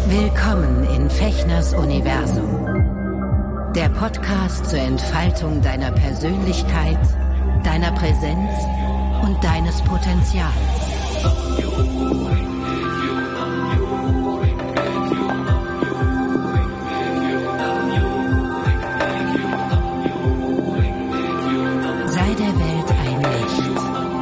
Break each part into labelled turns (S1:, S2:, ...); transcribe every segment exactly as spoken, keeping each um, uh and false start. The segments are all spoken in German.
S1: Willkommen in Fechners Universum. Der Podcast zur Entfaltung deiner Persönlichkeit, deiner Präsenz und deines Potenzials. Sei der Welt ein Licht.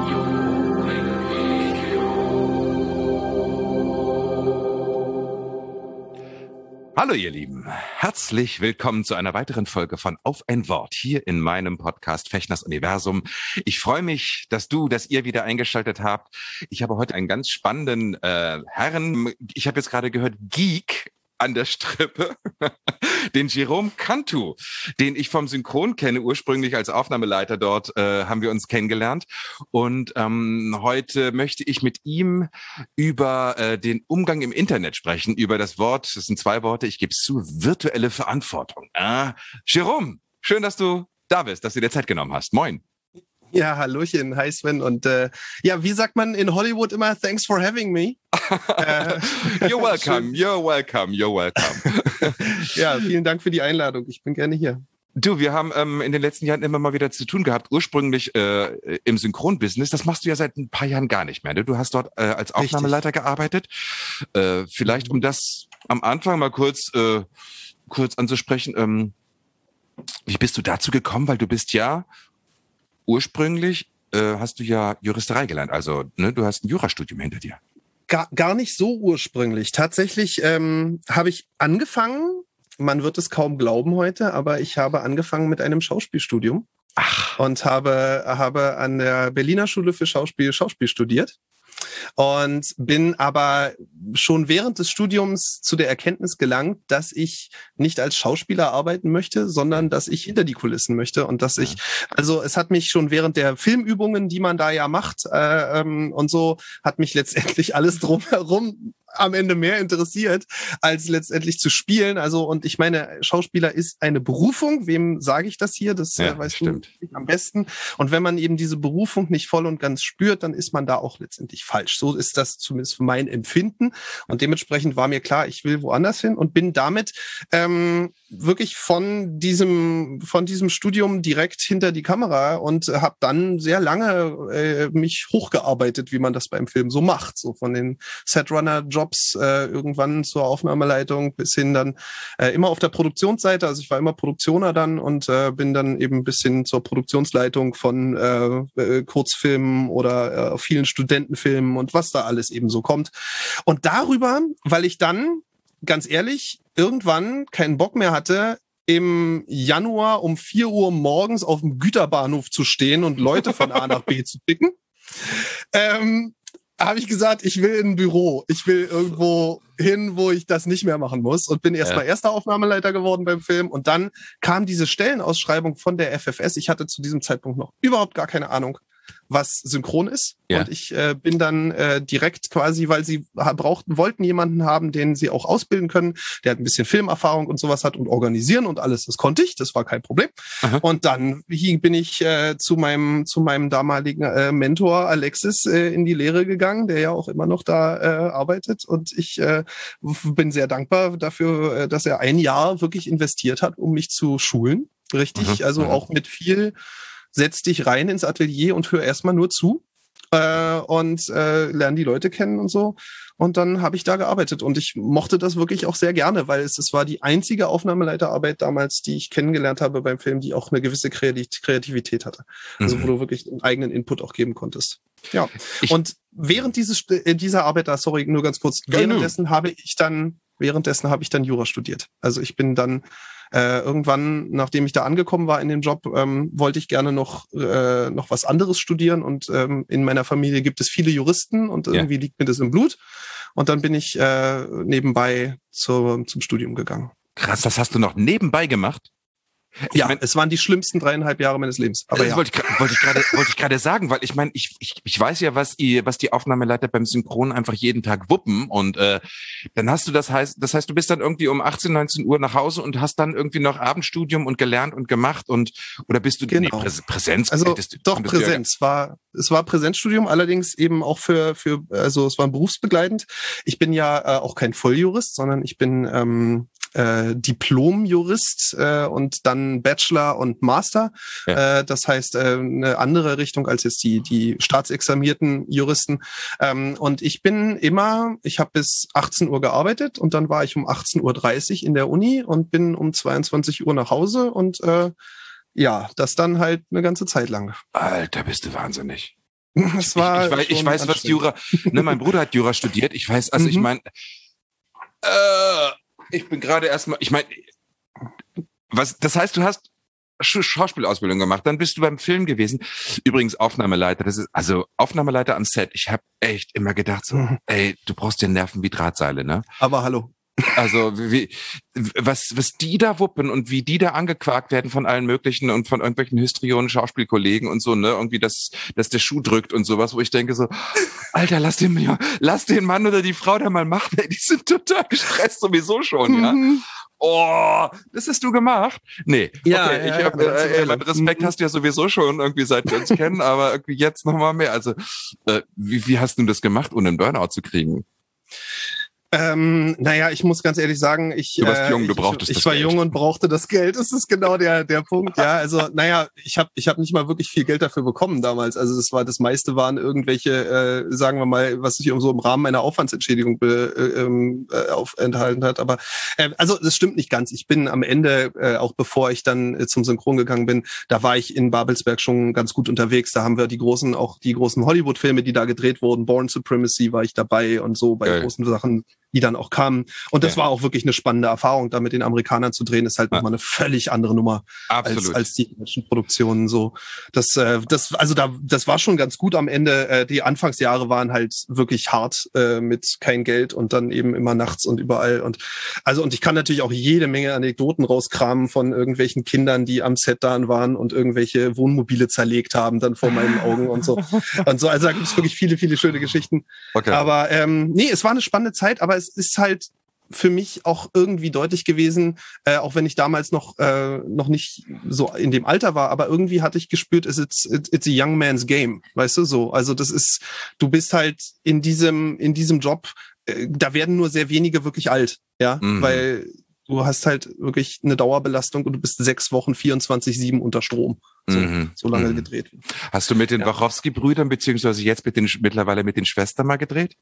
S2: Hallo ihr Lieben, herzlich willkommen zu einer weiteren Folge von Auf ein Wort hier in meinem Podcast Fechners Universum. Ich freue mich, dass du, dass ihr wieder eingeschaltet habt. Ich habe heute einen ganz spannenden äh, Herrn, ich habe jetzt gerade gehört, Geek an der Strippe, den Jerome Cantu, den ich vom Synchron kenne, ursprünglich als Aufnahmeleiter dort äh, haben wir uns kennengelernt. Und ähm, heute möchte ich mit ihm über äh, den Umgang im Internet sprechen, über das Wort, das sind zwei Worte, ich gebe es zu, virtuelle Verantwortung. Äh, Jerome, schön, dass du da bist, dass du dir Zeit genommen hast. Moin.
S3: Ja, hallöchen, hi Sven. Und äh, ja, wie sagt man in Hollywood immer, thanks for having me.
S2: äh, you're welcome, you're welcome, you're welcome.
S3: Ja, vielen Dank für die Einladung. Ich bin gerne hier.
S2: Du, wir haben ähm, in den letzten Jahren immer mal wieder zu tun gehabt, ursprünglich äh, im Synchronbusiness. Das machst du ja seit ein paar Jahren gar nicht mehr. Ne? Du hast dort äh, als Aufnahmeleiter Richtig. gearbeitet. Äh, vielleicht, um das am Anfang mal kurz, äh, kurz anzusprechen, ähm, wie bist du dazu gekommen? Weil du bist ja ursprünglich äh, hast du ja Juristerei gelernt, also ne, du hast ein Jurastudium hinter dir.
S3: Gar, gar nicht so ursprünglich. Tatsächlich ähm, habe ich angefangen, man wird es kaum glauben heute, aber ich habe angefangen mit einem Schauspielstudium. Ach. Und habe, habe an der Berliner Schule für Schauspiel Schauspiel studiert. Und bin aber schon während des Studiums zu der Erkenntnis gelangt, dass ich nicht als Schauspieler arbeiten möchte, sondern dass ich hinter die Kulissen möchte und dass ich, also es hat mich schon während der Filmübungen, die man da ja macht äh, ähm, und so, hat mich letztendlich alles drumherum am Ende mehr interessiert, als letztendlich zu spielen. Also, und ich meine, Schauspieler ist eine Berufung. Wem sage ich das hier? Das
S2: ja,
S3: äh, weißt
S2: stimmt.
S3: du am besten. Und wenn man eben diese Berufung nicht voll und ganz spürt, dann ist man da auch letztendlich falsch. So ist das zumindest mein Empfinden. Und dementsprechend war mir klar, ich will woanders hin und bin damit ähm, wirklich von diesem von diesem Studium direkt hinter die Kamera und habe dann sehr lange äh, mich hochgearbeitet, wie man das beim Film so macht. So von den Setrunner-Jobs Äh, irgendwann zur Aufnahmeleitung bis hin dann äh, immer auf der Produktionsseite. Also ich war immer Produktioner dann und äh, bin dann eben bis hin zur Produktionsleitung von äh, äh, Kurzfilmen oder äh, vielen Studentenfilmen und was da alles eben so kommt. Und darüber, weil ich dann, ganz ehrlich, irgendwann keinen Bock mehr hatte, im Januar um vier Uhr morgens auf dem Güterbahnhof zu stehen und Leute von A nach B zu picken, ähm, habe ich gesagt, ich will in ein Büro. Ich will irgendwo hin, wo ich das nicht mehr machen muss und bin erstmal ja. erster Aufnahmeleiter geworden beim Film und dann kam diese Stellenausschreibung von der F F S. Ich hatte zu diesem Zeitpunkt noch überhaupt gar keine Ahnung, was synchron ist. Ja. Und ich äh, bin dann äh, direkt quasi, weil sie brauchten, wollten jemanden haben, den sie auch ausbilden können, der hat ein bisschen Filmerfahrung und sowas hat und organisieren und alles. Das konnte ich, das war kein Problem. Aha. Und dann bin ich äh, zu meinem zu meinem damaligen äh, Mentor Alexis äh, in die Lehre gegangen, der ja auch immer noch da äh, arbeitet. Und ich äh, bin sehr dankbar dafür, äh, dass er ein Jahr wirklich investiert hat, um mich zu schulen. Richtig, mhm. also mhm. auch mit viel setz dich rein ins Atelier und hör erstmal nur zu äh, und äh, lern die Leute kennen und so. Und dann habe ich da gearbeitet und ich mochte das wirklich auch sehr gerne, weil es, es war die einzige Aufnahmeleiterarbeit damals, die ich kennengelernt habe beim Film, die auch eine gewisse Kreativität hatte. Also mhm. wo du wirklich einen eigenen Input auch geben konntest. Ja. Ich und während dieses dieser Arbeit, da sorry, nur ganz kurz, währenddessen habe ich dann währenddessen habe ich dann Jura studiert. Also ich bin dann Äh, irgendwann, nachdem ich da angekommen war in dem Job, ähm, wollte ich gerne noch äh, noch was anderes studieren und ähm, in meiner Familie gibt es viele Juristen und irgendwie ja. liegt mir das im Blut und dann bin ich äh, nebenbei zur, zum Studium gegangen.
S2: Krass, das hast du noch nebenbei gemacht? Ich
S3: ja,
S2: mein,
S3: es waren die schlimmsten dreieinhalb Jahre meines Lebens. Aber
S2: das
S3: ja.
S2: wollte ich, wollte ich gerade, wollte ich gerade sagen, weil ich meine, ich, ich, ich weiß ja, was die, was die Aufnahmeleiter beim Synchron einfach jeden Tag wuppen und äh, dann hast du das heißt, das heißt, du bist dann irgendwie um achtzehn, neunzehn Uhr nach Hause und hast dann irgendwie noch Abendstudium und gelernt und gemacht und oder bist du
S3: genau.
S2: nee, Prä- Präsenz?
S3: Also
S2: das,
S3: doch Präsenz ja, war, es war Präsenzstudium, allerdings eben auch für für, also es war berufsbegleitend. Ich bin ja äh, auch kein Volljurist, sondern ich bin ähm, Äh, Diplom-Jurist äh, und dann Bachelor und Master. Ja. Äh, das heißt, äh, eine andere Richtung als jetzt die die staatsexamierten Juristen. Ähm, und ich bin immer, ich habe bis achtzehn Uhr gearbeitet und dann war ich um achtzehn Uhr dreißig in der Uni und bin um zweiundzwanzig Uhr nach Hause und äh, ja, das dann halt eine ganze Zeit lang.
S2: Alter, bist du wahnsinnig.
S3: Das war
S2: ich, ich, ich weiß, ich weiß was Jura, ne, mein Bruder hat Jura studiert. Ich weiß, also mhm. ich meine, äh, ich bin gerade erstmal, ich meine, was, das heißt, du hast Sch- Schauspielausbildung gemacht, dann bist du beim Film gewesen. Übrigens Aufnahmeleiter, das ist, also Aufnahmeleiter am Set. Ich habe echt immer gedacht so, mhm. ey, du brauchst dir Nerven wie Drahtseile, ne?
S3: Aber hallo.
S2: Also wie, was was die da wuppen und wie die da angequakt werden von allen möglichen und von irgendwelchen Histrionen, Schauspielkollegen und so, ne, irgendwie, dass dass der Schuh drückt und sowas, wo ich denke so, Alter, lass den ja, lass den Mann oder die Frau da mal machen, ey, die sind total gestresst sowieso schon, ja. Mhm. Oh, das hast du gemacht? Nee.
S3: Ja,
S2: okay,
S3: ja,
S2: ich hab,
S3: ja,
S2: äh, äh, Respekt
S3: mhm.
S2: hast du ja sowieso schon irgendwie seit wir uns kennen, aber irgendwie jetzt nochmal mehr. Also äh, wie wie hast du das gemacht, ohne einen Burnout zu kriegen?
S3: Ähm, naja, ich muss ganz ehrlich sagen, ich,
S2: du warst jung,
S3: äh,
S2: du brauchtest
S3: ich, ich
S2: das
S3: war
S2: Geld.
S3: jung und brauchte das Geld. Das ist genau der der Punkt. Ja, also naja, ich habe ich hab nicht mal wirklich viel Geld dafür bekommen damals. Also das war das meiste waren irgendwelche, äh, sagen wir mal, was sich so im Rahmen meiner Aufwandsentschädigung be, äh, ähm, äh, auf, enthalten hat. Aber äh, also das stimmt nicht ganz. Ich bin am Ende, äh, auch bevor ich dann äh, zum Synchron gegangen bin, da war ich in Babelsberg schon ganz gut unterwegs. Da haben wir die großen, auch die großen Hollywood-Filme, die da gedreht wurden. Born Supremacy war ich dabei und so bei Geil. großen Sachen, die dann auch kamen. Und das ja. war auch wirklich eine spannende Erfahrung, da mit den Amerikanern zu drehen, ist halt ja. nochmal eine völlig andere Nummer als, als die deutschen Produktionen. So, das, äh, das, also da, das war schon ganz gut am Ende. Äh, die Anfangsjahre waren halt wirklich hart äh, mit kein Geld und dann eben immer nachts und überall. Und also und ich kann natürlich auch jede Menge Anekdoten rauskramen von irgendwelchen Kindern, die am Set da waren und irgendwelche Wohnmobile zerlegt haben dann vor meinen Augen und so. Und so, also da gibt es wirklich viele, viele schöne Geschichten. Okay. Aber ähm, nee, es war eine spannende Zeit, aber es ist halt für mich auch irgendwie deutlich gewesen, äh, auch wenn ich damals noch äh, noch nicht so in dem Alter war, aber irgendwie hatte ich gespürt, it's, it's, it's a young man's game, weißt du, so. Also das ist, du bist halt in diesem in diesem Job, äh, da werden nur sehr wenige wirklich alt, ja, mhm. weil du hast halt wirklich eine Dauerbelastung und du bist sechs Wochen vierundzwanzig sieben unter Strom. So, mhm. so lange mhm. gedreht.
S2: Hast du mit den ja. Wachowski-Brüdern beziehungsweise jetzt mit den mittlerweile mit den Schwestern mal gedreht?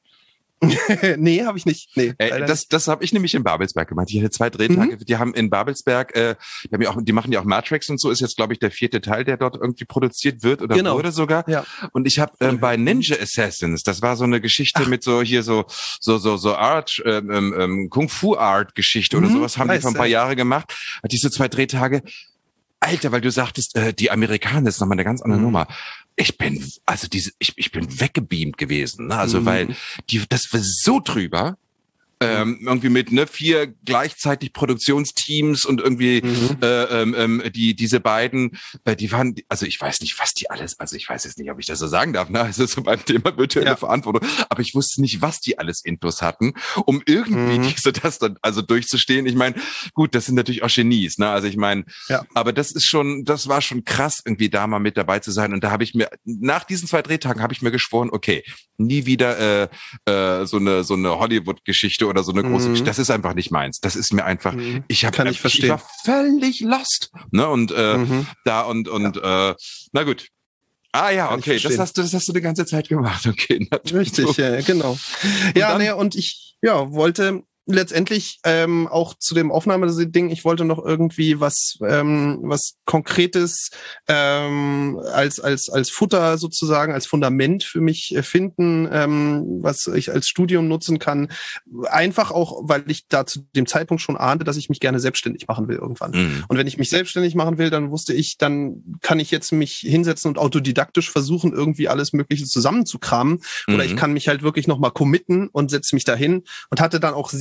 S3: Nee, habe ich nicht. Nee,
S2: äh, das das habe ich nämlich in Babelsberg gemacht. Die hatte zwei Drehtage. Mhm. Die haben in Babelsberg, äh, die, haben ja auch, die machen ja auch Matrix und so. Ist jetzt, glaube ich, der vierte Teil, der dort irgendwie produziert wird oder genau. wurde sogar. Ja. Und ich habe ähm, bei Ninja Assassins, das war so eine Geschichte Ach. mit so hier so so so so Art, ähm, ähm, Kung Fu Art Geschichte mhm. oder sowas haben nice, die vor ein paar ja. Jahre gemacht. Hat diese zwei Drehtage. Alter, weil du sagtest, äh, die Amerikaner ist nochmal eine ganz andere mhm. Nummer. Ich bin, also diese, ich, ich bin weggebeamt gewesen, ne? Also, mhm. weil die, das war so drüber. Ähm, irgendwie mit ne vier gleichzeitig Produktionsteams und irgendwie mhm. äh, ähm, die diese beiden, äh, die waren, also ich weiß nicht, was die alles, also ich weiß jetzt nicht, ob ich das so sagen darf, ne, also so beim Thema virtuelle ja. Verantwortung, aber ich wusste nicht, was die alles Intus hatten, um irgendwie mhm. diese das dann also durchzustehen. Ich meine, gut, das sind natürlich auch Genies, ne, also ich meine, ja. aber das ist schon, das war schon krass, irgendwie da mal mit dabei zu sein und da habe ich mir nach diesen zwei Drehtagen habe ich mir geschworen, okay, nie wieder äh, äh, so eine so eine Hollywood-Geschichte oder so eine große, mhm. das ist einfach nicht meins. Das ist mir einfach, mhm. ich habe, ich, ich war völlig lost, ne, und äh, mhm. da und und ja. äh, na gut. Ah ja, okay, das hast du, das hast du die ganze Zeit gemacht, okay.
S3: Richtig, ja, genau. Und ja, ne, und ich, ja, wollte letztendlich ähm, auch zu dem Aufnahmeding, ich wollte noch irgendwie was ähm, was Konkretes ähm, als als als Futter sozusagen, als Fundament für mich finden, ähm, was ich als Studium nutzen kann. Einfach auch, weil ich da zu dem Zeitpunkt schon ahnte, dass ich mich gerne selbstständig machen will irgendwann. Mhm. Und wenn ich mich selbstständig machen will, dann wusste ich, dann kann ich jetzt mich hinsetzen und autodidaktisch versuchen, irgendwie alles Mögliche zusammenzukramen. Mhm. Oder ich kann mich halt wirklich nochmal committen und setze mich dahin und hatte dann auch sehr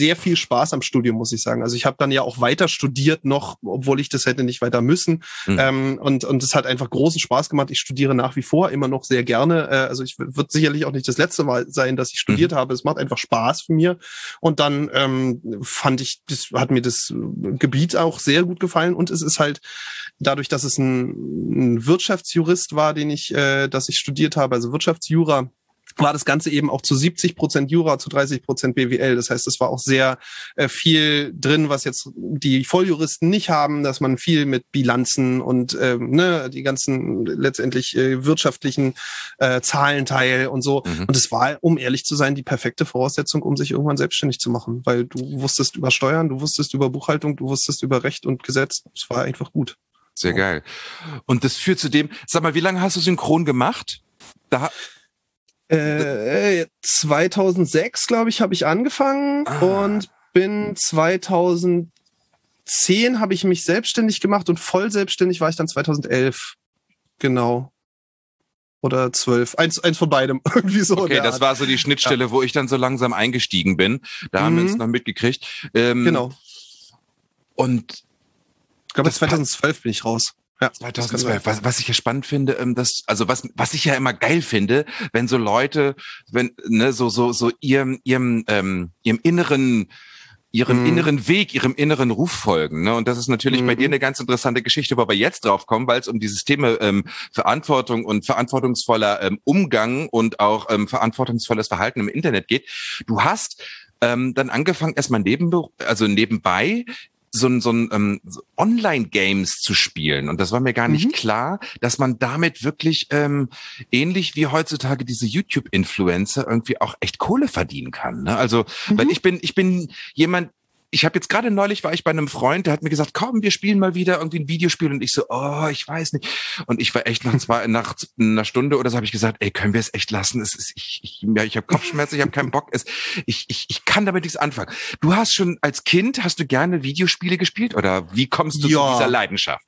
S3: sehr viel Spaß am Studium, muss ich sagen. Also ich habe dann ja auch weiter studiert noch, obwohl ich das hätte nicht weiter müssen. Mhm. Ähm, und und es hat einfach großen Spaß gemacht. Ich studiere nach wie vor immer noch sehr gerne. Äh, also ich wird sicherlich auch nicht das letzte Mal sein, dass ich studiert mhm. habe. Es macht einfach Spaß für mir. Und dann ähm, fand ich, das hat mir das Gebiet auch sehr gut gefallen. Und es ist halt dadurch, dass es ein, ein Wirtschaftsjurist war, den ich, äh, dass ich studiert habe, also Wirtschaftsjura, war das Ganze eben auch zu siebzig Prozent Jura, zu dreißig Prozent B W L. Das heißt, es war auch sehr äh, viel drin, was jetzt die Volljuristen nicht haben, dass man viel mit Bilanzen und äh, ne, die ganzen letztendlich äh, wirtschaftlichen äh, Zahlenteil und so. Mhm. Und es war, um ehrlich zu sein, die perfekte Voraussetzung, um sich irgendwann selbstständig zu machen, weil du wusstest über Steuern, du wusstest über Buchhaltung, du wusstest über Recht und Gesetz. Es war einfach gut.
S2: Sehr geil. Und das führt zu dem, sag mal, wie lange hast du Synchron gemacht? Da
S3: Äh, zweitausendsechs, glaube ich, habe ich angefangen ah. und bin zweitausendzehn habe ich mich selbstständig gemacht und voll selbstständig war ich dann zweitausendelf. Genau. Oder zwölf. Eins, eins von beidem. Irgendwie so.
S2: Okay, das Art. War so die Schnittstelle, ja. wo ich dann so langsam eingestiegen bin. Da mhm. haben wir uns noch mitgekriegt. Ähm,
S3: genau.
S2: Und
S3: ich glaube, zweitausendzwölf bin ich raus. Ja,
S2: zweitausendzwölf. Was, was ich ja spannend finde, ähm, das, also was, was ich ja immer geil finde, wenn so Leute, wenn, ne, so, so, so ihrem, ihrem, ähm, ihrem inneren, ihrem mhm. inneren Weg, ihrem inneren Ruf folgen, ne? Und das ist natürlich mhm. bei dir eine ganz interessante Geschichte, wo wir jetzt drauf kommen, weil es um dieses Thema ähm, Verantwortung und verantwortungsvoller ähm, Umgang und auch ähm, verantwortungsvolles Verhalten im Internet geht. Du hast ähm, dann angefangen, erstmal neben, also nebenbei so ein, so ein ähm, so Online-Games zu spielen. Und das war mir gar nicht mhm. klar, dass man damit wirklich ähm, ähnlich wie heutzutage diese YouTube-Influencer irgendwie auch echt Kohle verdienen kann. Ne? Also, mhm. weil ich bin, ich bin jemand, ich habe jetzt gerade neulich war ich bei einem Freund, der hat mir gesagt, komm, wir spielen mal wieder irgendwie ein Videospiel und ich so, oh, ich weiß nicht. Und ich war echt nach zwei, nach einer Stunde oder so habe ich gesagt, ey, können wir es echt lassen? Es ist, ich, ich, ja, ich habe Kopfschmerzen, ich habe keinen Bock. Es, ich, ich, ich kann damit nichts anfangen. Du hast schon als Kind, hast du gerne Videospiele gespielt oder wie kommst du ja. zu dieser Leidenschaft?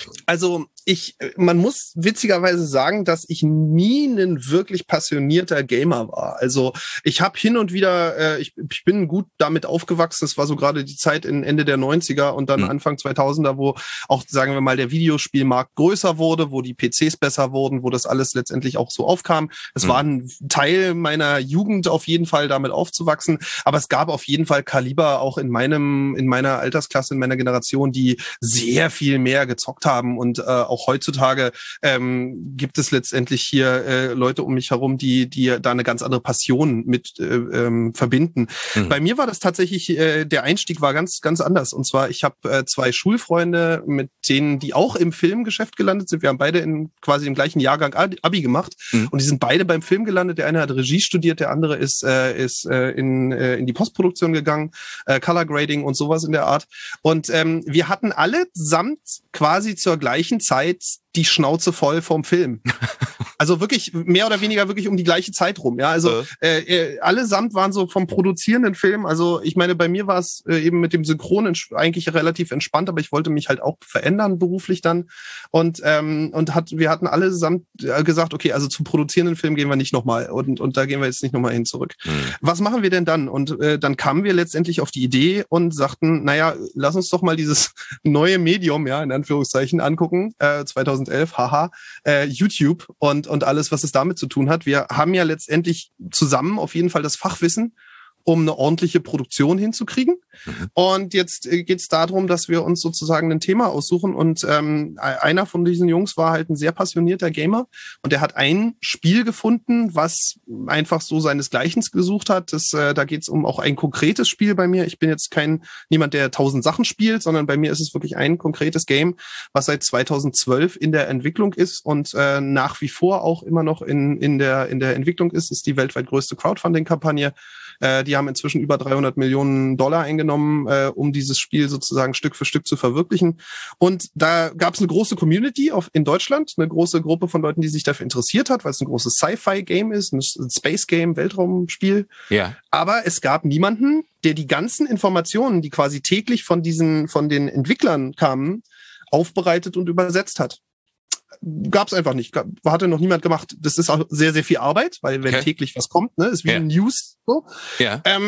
S3: Also ich, man muss witzigerweise sagen, dass ich nie ein wirklich passionierter Gamer war. Also ich habe hin und wieder, äh, ich, ich bin gut damit aufgewachsen. Das war so gerade die Zeit in Ende der neunziger und dann mhm. Anfang zweitausender, wo auch, sagen wir mal, der Videospielmarkt größer wurde, wo die P Cs besser wurden, wo das alles letztendlich auch so aufkam. Es mhm. war ein Teil meiner Jugend auf jeden Fall, damit aufzuwachsen. Aber es gab auf jeden Fall Kaliber auch in meinem, in meiner Altersklasse, in meiner Generation, die sehr viel mehr gezockt haben und äh, auch heutzutage ähm, gibt es letztendlich hier äh, Leute um mich herum, die die da eine ganz andere Passion mit äh, ähm, verbinden. Mhm. Bei mir war das tatsächlich, äh, der Einstieg war ganz ganz anders. Und zwar, ich habe äh, zwei Schulfreunde, mit denen, die auch im Filmgeschäft gelandet sind. Wir haben beide in quasi im gleichen Jahrgang Abi gemacht mhm. und die sind beide beim Film gelandet. Der eine hat Regie studiert, der andere ist äh, ist äh, in äh, in die Postproduktion gegangen, äh, Color Grading und sowas in der Art. Und ähm, wir hatten allesamt quasi zur gleichen Zeit die Schnauze voll vom Film. Also wirklich mehr oder weniger wirklich um die gleiche Zeit rum. Ja, also äh, äh, allesamt waren so vom produzierenden Film. Also ich meine, bei mir war es äh, eben mit dem Synchron eigentlich relativ entspannt, aber ich wollte mich halt auch verändern beruflich dann. Und ähm, und hat wir hatten allesamt gesagt, okay, also zum produzierenden Film gehen wir nicht nochmal und und da gehen wir jetzt nicht nochmal hin zurück. Mhm. Was machen wir denn dann? Und äh, dann kamen wir letztendlich auf die Idee und sagten, naja, lass uns doch mal dieses neue Medium, ja, in Anführungszeichen, angucken. Äh, zweitausendelf, haha, äh, YouTube und und alles, was es damit zu tun hat. Wir haben ja letztendlich zusammen auf jeden Fall das Fachwissen, um eine ordentliche Produktion hinzukriegen. Mhm. Und jetzt äh, geht es darum, dass wir uns sozusagen ein Thema aussuchen. Und ähm, einer von diesen Jungs war halt ein sehr passionierter Gamer. Und der hat ein Spiel gefunden, was einfach so seinesgleichen gesucht hat. Das, äh, da geht es um auch ein konkretes Spiel bei mir. Ich bin jetzt kein niemand, der tausend Sachen spielt, sondern bei mir ist es wirklich ein konkretes Game, was seit zweitausendzwölf in der Entwicklung ist und äh, nach wie vor auch immer noch in, in, der, in der Entwicklung ist. Das ist die weltweit größte Crowdfunding-Kampagne. Äh, die haben inzwischen über dreihundert Millionen Dollar eingenommen, äh, um dieses Spiel sozusagen Stück für Stück zu verwirklichen. Und da gab es eine große Community auf, in Deutschland, eine große Gruppe von Leuten, die sich dafür interessiert hat, weil es ein großes Sci-Fi-Game ist, ein Space-Game, Weltraumspiel.
S2: Ja.
S3: Aber es gab niemanden, der die ganzen Informationen, die quasi täglich von diesen, von den Entwicklern kamen, aufbereitet und übersetzt hat. Gab es einfach nicht. Hatte noch niemand gemacht. Das ist auch sehr, sehr viel Arbeit, weil wenn okay. täglich was kommt, ne, ist wie ja. News so.
S2: Ja.
S3: Ähm,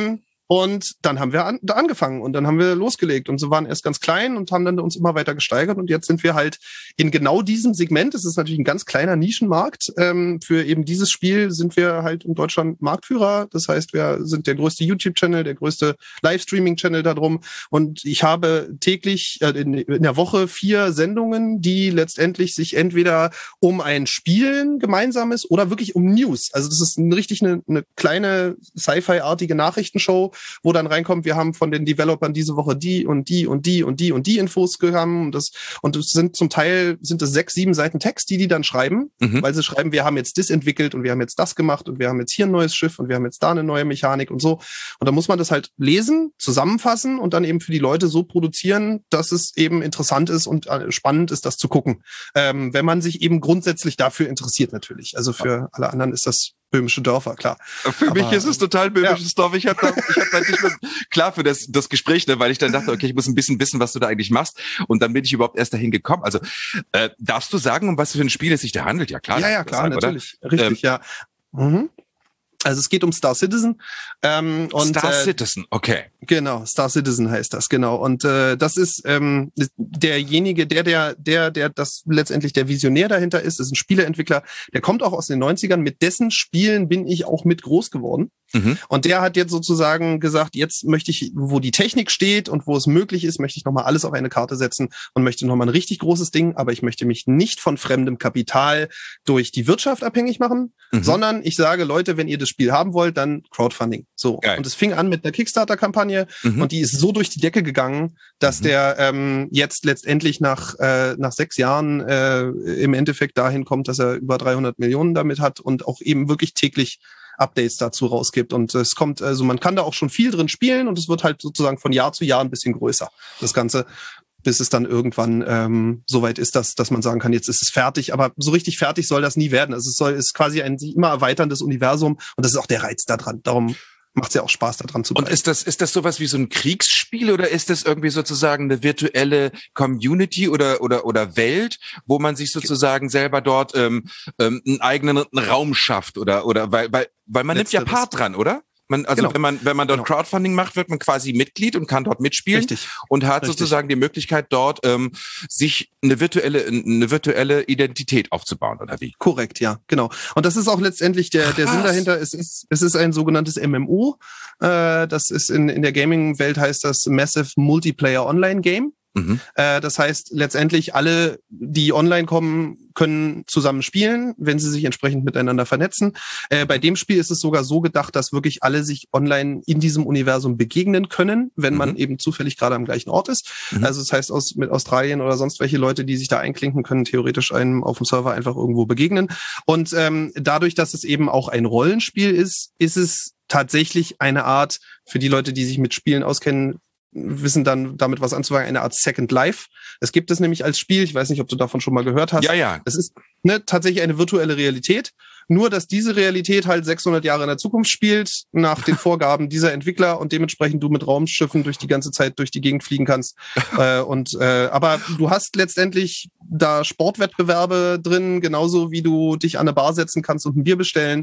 S3: Und dann haben wir an, da angefangen und dann haben wir losgelegt und so waren erst ganz klein und haben dann uns immer weiter gesteigert und jetzt sind wir halt in genau diesem Segment. Es ist natürlich ein ganz kleiner Nischenmarkt. Ähm, für eben dieses Spiel sind wir halt in Deutschland Marktführer. Das heißt, wir sind der größte YouTube-Channel, der größte Livestreaming-Channel da drum. Und ich habe täglich äh, in, in der Woche vier Sendungen, die letztendlich sich entweder um ein Spielen gemeinsames oder wirklich um News. Also das ist ein, richtig eine, eine kleine Sci-Fi-artige Nachrichtenshow, wo dann reinkommt, wir haben von den Developern diese Woche die und die und die und die und die Infos gehabt. Und das, und es sind zum Teil, sind es sechs, sieben Seiten Text, die die dann schreiben, mhm. weil sie schreiben, wir haben jetzt das entwickelt und wir haben jetzt das gemacht und wir haben jetzt hier ein neues Schiff und wir haben jetzt da eine neue Mechanik und so. Und dann muss man das halt lesen, zusammenfassen und dann eben für die Leute so produzieren, dass es eben interessant ist und spannend ist, das zu gucken. Ähm, wenn man sich eben grundsätzlich dafür interessiert natürlich. Also für alle anderen ist das böhmische Dörfer, klar.
S2: Für Aber, mich ist es total böhmisches ja. Dorf. Ich habe ich hab halt nicht mehr, klar für das das Gespräch, ne, weil ich dann dachte, okay, ich muss ein bisschen wissen, was du da eigentlich machst. Und dann bin ich überhaupt erst dahin gekommen. Also äh, darfst du sagen, um was für ein Spiel es sich da handelt? Ja, klar.
S3: Ja, ja, klar,
S2: sagen,
S3: natürlich. Oder? Richtig, ähm, ja. Mhm. Also es geht um Star Citizen. Ähm, und,
S2: Star
S3: äh,
S2: Citizen, okay.
S3: Genau, Star Citizen heißt das, genau. Und äh, das ist ähm, derjenige, der, der, der, der das letztendlich der Visionär dahinter ist, ist ein Spieleentwickler, der kommt auch aus den neunzigern, mit dessen Spielen bin ich auch mit groß geworden. Mhm. Und der hat jetzt sozusagen gesagt, jetzt möchte ich, wo die Technik steht und wo es möglich ist, möchte ich nochmal alles auf eine Karte setzen und möchte nochmal ein richtig großes Ding, aber ich möchte mich nicht von fremdem Kapital durch die Wirtschaft abhängig machen, mhm. sondern ich sage, Leute, wenn ihr das Spiel haben wollt, dann Crowdfunding. So. Geil. Und es fing an mit einer Kickstarter-Kampagne mhm. und die ist so durch die Decke gegangen, dass mhm. der ähm, jetzt letztendlich nach äh, nach sechs Jahren äh, im Endeffekt dahin kommt, dass er über dreihundert Millionen damit hat und auch eben wirklich täglich Updates dazu rausgibt. Und es kommt, also man kann da auch schon viel drin spielen und es wird halt sozusagen von Jahr zu Jahr ein bisschen größer, das Ganze, bis es dann irgendwann ähm, soweit ist, dass dass man sagen kann, jetzt ist es fertig. Aber so richtig fertig soll das nie werden. Also es soll ist quasi ein sich immer erweiterndes Universum und das ist auch der Reiz daran. Darum macht es ja auch Spaß, daran zu bleiben.
S2: Und ist das ist das sowas wie so ein Kriegsspiel oder ist das irgendwie sozusagen eine virtuelle Community oder oder oder Welt, wo man sich sozusagen selber dort ähm, ähm, einen eigenen Raum schafft oder oder weil weil weil man Letzte, nimmt ja Part dran, oder? Man, also genau. wenn man wenn man dort genau. Crowdfunding macht, wird man quasi Mitglied und kann dort mitspielen. Richtig. Und hat Richtig. sozusagen die Möglichkeit dort ähm, sich eine virtuelle eine virtuelle Identität aufzubauen oder wie?
S3: Korrekt, ja, genau. Und das ist auch letztendlich der der Sinn dahinter. Es ist es ist ein sogenanntes M M O. Äh, das ist in in der Gaming-Welt heißt das Massive Multiplayer Online Game. Mhm. Äh, das heißt, letztendlich alle, die online kommen, können zusammen spielen, wenn sie sich entsprechend miteinander vernetzen. Äh, bei dem Spiel ist es sogar so gedacht, dass wirklich alle sich online in diesem Universum begegnen können, wenn mhm. man eben zufällig gerade am gleichen Ort ist. Mhm. Also das heißt, aus mit Australien oder sonst welche Leute, die sich da einklinken, können theoretisch einem auf dem Server einfach irgendwo begegnen. Und ähm, dadurch, dass es eben auch ein Rollenspiel ist, ist es tatsächlich eine Art, für die Leute, die sich mit Spielen auskennen, wissen dann damit was anzufangen, eine Art Second Life. Es gibt es nämlich als Spiel, ich weiß nicht, ob du davon schon mal gehört hast.
S2: Ja, ja.
S3: Es ist ne, tatsächlich eine virtuelle Realität, nur dass diese Realität halt sechshundert Jahre in der Zukunft spielt, nach den Vorgaben dieser Entwickler und dementsprechend du mit Raumschiffen durch die ganze Zeit durch die Gegend fliegen kannst. äh, und äh, aber du hast letztendlich da Sportwettbewerbe drin, genauso wie du dich an eine Bar setzen kannst und ein Bier bestellen.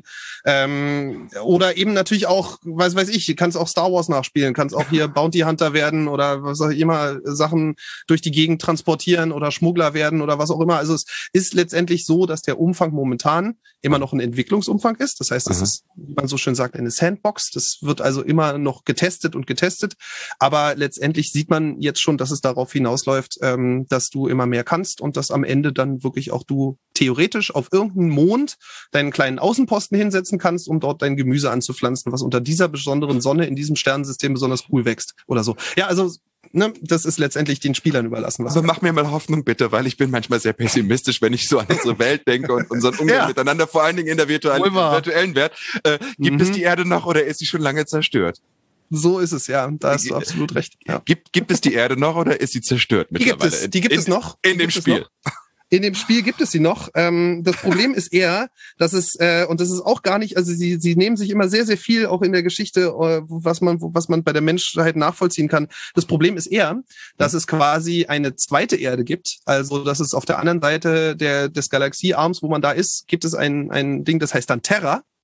S3: Ähm, oder eben natürlich auch, weiß weiß ich, kannst auch Star Wars nachspielen, kannst auch hier Bounty Hunter werden oder was auch immer, Sachen durch die Gegend transportieren oder Schmuggler werden oder was auch immer. Also es ist letztendlich so, dass der Umfang momentan immer noch ein Entwicklungsumfang ist. Das heißt, das Aha. ist, wie man so schön sagt, eine Sandbox. Das wird also immer noch getestet und getestet. Aber letztendlich sieht man jetzt schon, dass es darauf hinausläuft, ähm, dass du immer mehr kannst und dass am Ende dann wirklich auch du theoretisch auf irgendeinem Mond deinen kleinen Außenposten hinsetzen kannst, um dort dein Gemüse anzupflanzen, was unter dieser besonderen Sonne in diesem Sternensystem besonders cool wächst oder so. Ja, also ne, das ist letztendlich den Spielern überlassen. Was
S2: Aber mach mir mal Hoffnung bitte, weil ich bin manchmal sehr pessimistisch, wenn ich so an unsere Welt denke und unseren Umgang ja. miteinander, vor allen Dingen in der virtuellen, virtuellen Welt. Äh, gibt mhm. es die Erde noch oder ist sie schon lange zerstört?
S3: So ist es, ja. Da hast du absolut recht. Ja.
S2: Gibt, gibt es die Erde noch oder ist sie zerstört mittlerweile?
S3: Die gibt es, die gibt
S2: in,
S3: es noch.
S2: In dem Spiel.
S3: In dem Spiel gibt es sie noch. Ähm, das Problem ist eher, dass es, äh, und das ist auch gar nicht, also sie, sie nehmen sich immer sehr, sehr viel auch in der Geschichte, äh, was man, was man bei der Menschheit nachvollziehen kann. Das Problem ist eher, dass es quasi eine zweite Erde gibt. Also, dass es auf der anderen Seite der, des Galaxiearms, wo man da ist, gibt es ein, ein Ding, das heißt dann Terra.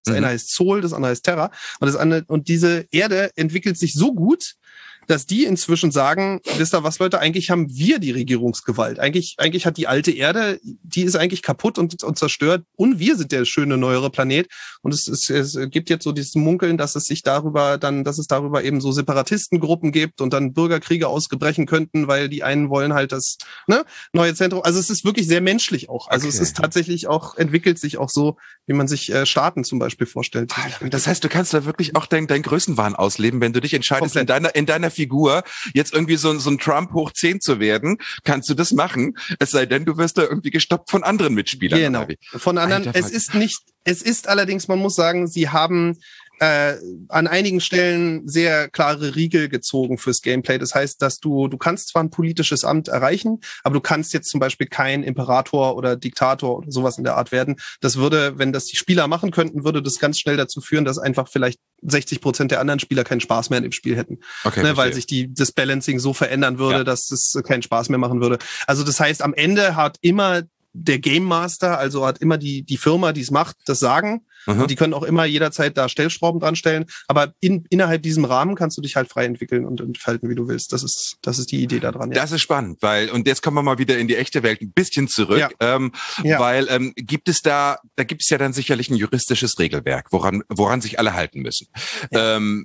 S3: Das
S2: Mhm.
S3: eine heißt Sol, das andere heißt Terra. Und das andere, und diese Erde entwickelt sich so gut, dass die inzwischen sagen, wisst ihr was, Leute, eigentlich haben wir die Regierungsgewalt. Eigentlich, eigentlich hat die alte Erde, die ist eigentlich kaputt und, und zerstört und wir sind der schöne neuere Planet. Und es, es, es gibt jetzt so dieses Munkeln, dass es sich darüber dann, dass es darüber eben so Separatistengruppen gibt und dann Bürgerkriege ausgebrechen könnten, weil die einen wollen halt das, ne, neue Zentrum. Also es ist wirklich sehr menschlich auch. Also
S2: Okay.
S3: es ist tatsächlich auch, entwickelt sich auch so, wie man sich äh, Staaten zum Beispiel vorstellt.
S2: Das heißt, du kannst da wirklich auch dein, dein Größenwahn ausleben, wenn du dich entscheidest, in
S3: Komplett.
S2: deiner, in deiner Figur jetzt irgendwie so, so ein Trump hoch zehn zu werden, kannst du das machen. Es sei denn, du wirst da irgendwie gestoppt von anderen Mitspielern.
S3: Genau.
S2: oder wie?
S3: Von anderen.
S2: Alter
S3: Es
S2: Falter.
S3: ist nicht, es ist allerdings, man muss sagen, sie haben äh, an einigen Stellen sehr klare Riegel gezogen fürs Gameplay. Das heißt, dass du, du kannst zwar ein politisches Amt erreichen, aber du kannst jetzt zum Beispiel kein Imperator oder Diktator oder sowas in der Art werden. Das würde, wenn das die Spieler machen könnten, würde das ganz schnell dazu führen, dass einfach vielleicht sechzig Prozent der anderen Spieler keinen Spaß mehr in dem Spiel hätten.
S2: Okay,
S3: Ne, weil
S2: verstehe.
S3: sich die, das Balancing so verändern würde,
S2: Ja.
S3: dass es keinen Spaß mehr machen würde. Also das heißt, am Ende hat immer der Game Master, also hat immer die, die Firma, die es macht, das Sagen.
S2: Mhm.
S3: Und die können auch immer jederzeit da Stellschrauben dran stellen. Aber in, innerhalb diesem Rahmen kannst du dich halt frei entwickeln und entfalten, wie du willst. Das ist, das ist die Idee da dran. Ja.
S2: Das ist spannend, weil, und jetzt kommen wir mal wieder in die echte Welt ein bisschen zurück,
S3: Ja.
S2: ähm,
S3: Ja.
S2: weil ähm, gibt es da, da gibt es ja dann sicherlich ein juristisches Regelwerk, woran, woran sich alle halten müssen. Ähm,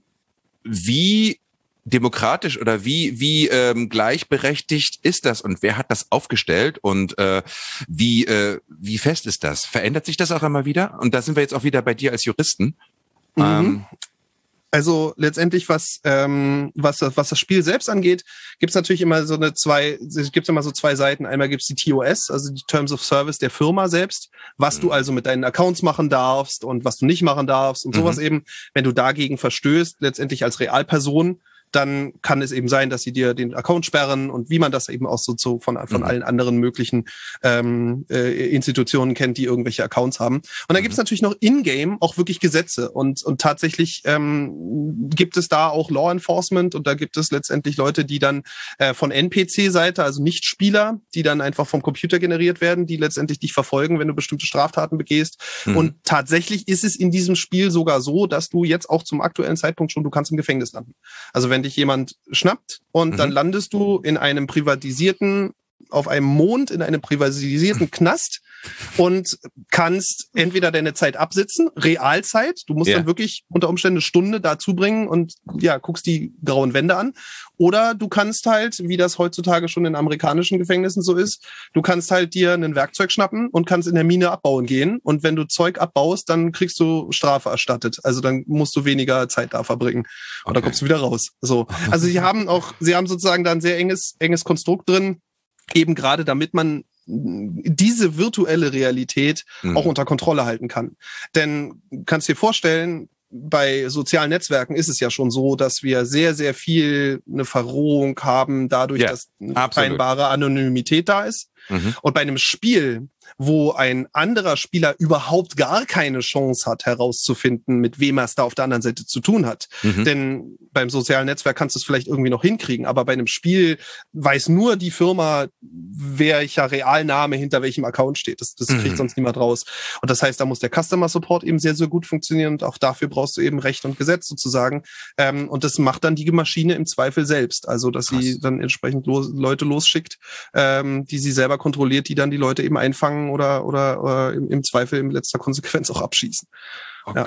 S2: wie demokratisch oder wie wie ähm, gleichberechtigt ist das und wer hat das aufgestellt und äh, wie äh, wie fest ist das? Verändert sich das auch immer wieder? Und da sind wir jetzt auch wieder bei dir als Juristen.
S3: Mhm.
S2: Ähm,
S3: Also letztendlich, was ähm, was das- was das Spiel selbst angeht, gibt es natürlich immer so eine zwei, es gibt immer so zwei Seiten. Einmal gibt es die T O S, also die Terms of Service der Firma selbst, was
S2: Mhm.
S3: du also mit deinen Accounts machen darfst und was du nicht machen darfst und
S2: Mhm.
S3: sowas eben. Wenn du dagegen verstößt, letztendlich als Realperson, dann kann es eben sein, dass sie dir den Account sperren und wie man das eben auch so zu, von, von
S2: Mhm.
S3: allen anderen möglichen ähm, äh, Institutionen kennt, die irgendwelche Accounts haben. Und dann
S2: Mhm.
S3: gibt es natürlich noch in-game auch wirklich Gesetze und, und tatsächlich ähm, gibt es da auch Law Enforcement und da gibt es letztendlich Leute, die dann äh, von N P C-Seite, also nicht Spieler, die dann einfach vom Computer generiert werden, die letztendlich dich verfolgen, wenn du bestimmte Straftaten begehst.
S2: Mhm.
S3: Und tatsächlich ist es in diesem Spiel sogar so, dass du jetzt auch zum aktuellen Zeitpunkt schon, du kannst im Gefängnis landen. Also wenn dich jemand schnappt und
S2: Mhm.
S3: dann landest du in einem privatisierten, auf einem Mond, in einem privatisierten Knast und kannst entweder deine Zeit absitzen, Realzeit, du musst
S2: Ja.
S3: dann wirklich unter Umständen eine Stunde da zubringen und ja, guckst die grauen Wände an. Oder du kannst halt, wie das heutzutage schon in amerikanischen Gefängnissen so ist, du kannst halt dir ein Werkzeug schnappen und kannst in der Mine abbauen gehen. Und wenn du Zeug abbaust, dann kriegst du Strafe erstattet. Also dann musst du weniger Zeit da verbringen. Und dann
S2: Okay.
S3: kommst du wieder raus. So. Also sie haben auch, sie haben sozusagen da ein sehr enges, enges Konstrukt drin, eben gerade damit man diese virtuelle Realität
S2: Mhm.
S3: auch unter Kontrolle halten kann. Denn kannst dir vorstellen, bei sozialen Netzwerken ist es ja schon so, dass wir sehr, sehr viel eine Verrohung haben, dadurch,
S2: Ja,
S3: dass eine
S2: absolut.
S3: scheinbare Anonymität da ist.
S2: Mhm.
S3: Und bei einem Spiel, wo ein anderer Spieler überhaupt gar keine Chance hat, herauszufinden, mit wem er es da auf der anderen Seite zu tun hat.
S2: Mhm.
S3: Denn beim sozialen Netzwerk kannst du es vielleicht irgendwie noch hinkriegen, aber bei einem Spiel weiß nur die Firma, welcher Realname hinter welchem Account steht. Das, das kriegt
S2: Mhm.
S3: sonst niemand raus. Und das heißt, da muss der Customer Support eben sehr, sehr gut funktionieren und auch dafür brauchst du eben Recht und Gesetz sozusagen. Ähm, und das macht dann die Maschine im Zweifel selbst. Also, dass
S2: Krass.
S3: sie dann entsprechend los, Leute losschickt, ähm, die sie selber kontrolliert, die dann die Leute eben einfangen oder, oder, oder im, im Zweifel in letzter Konsequenz auch abschießen.
S2: Okay.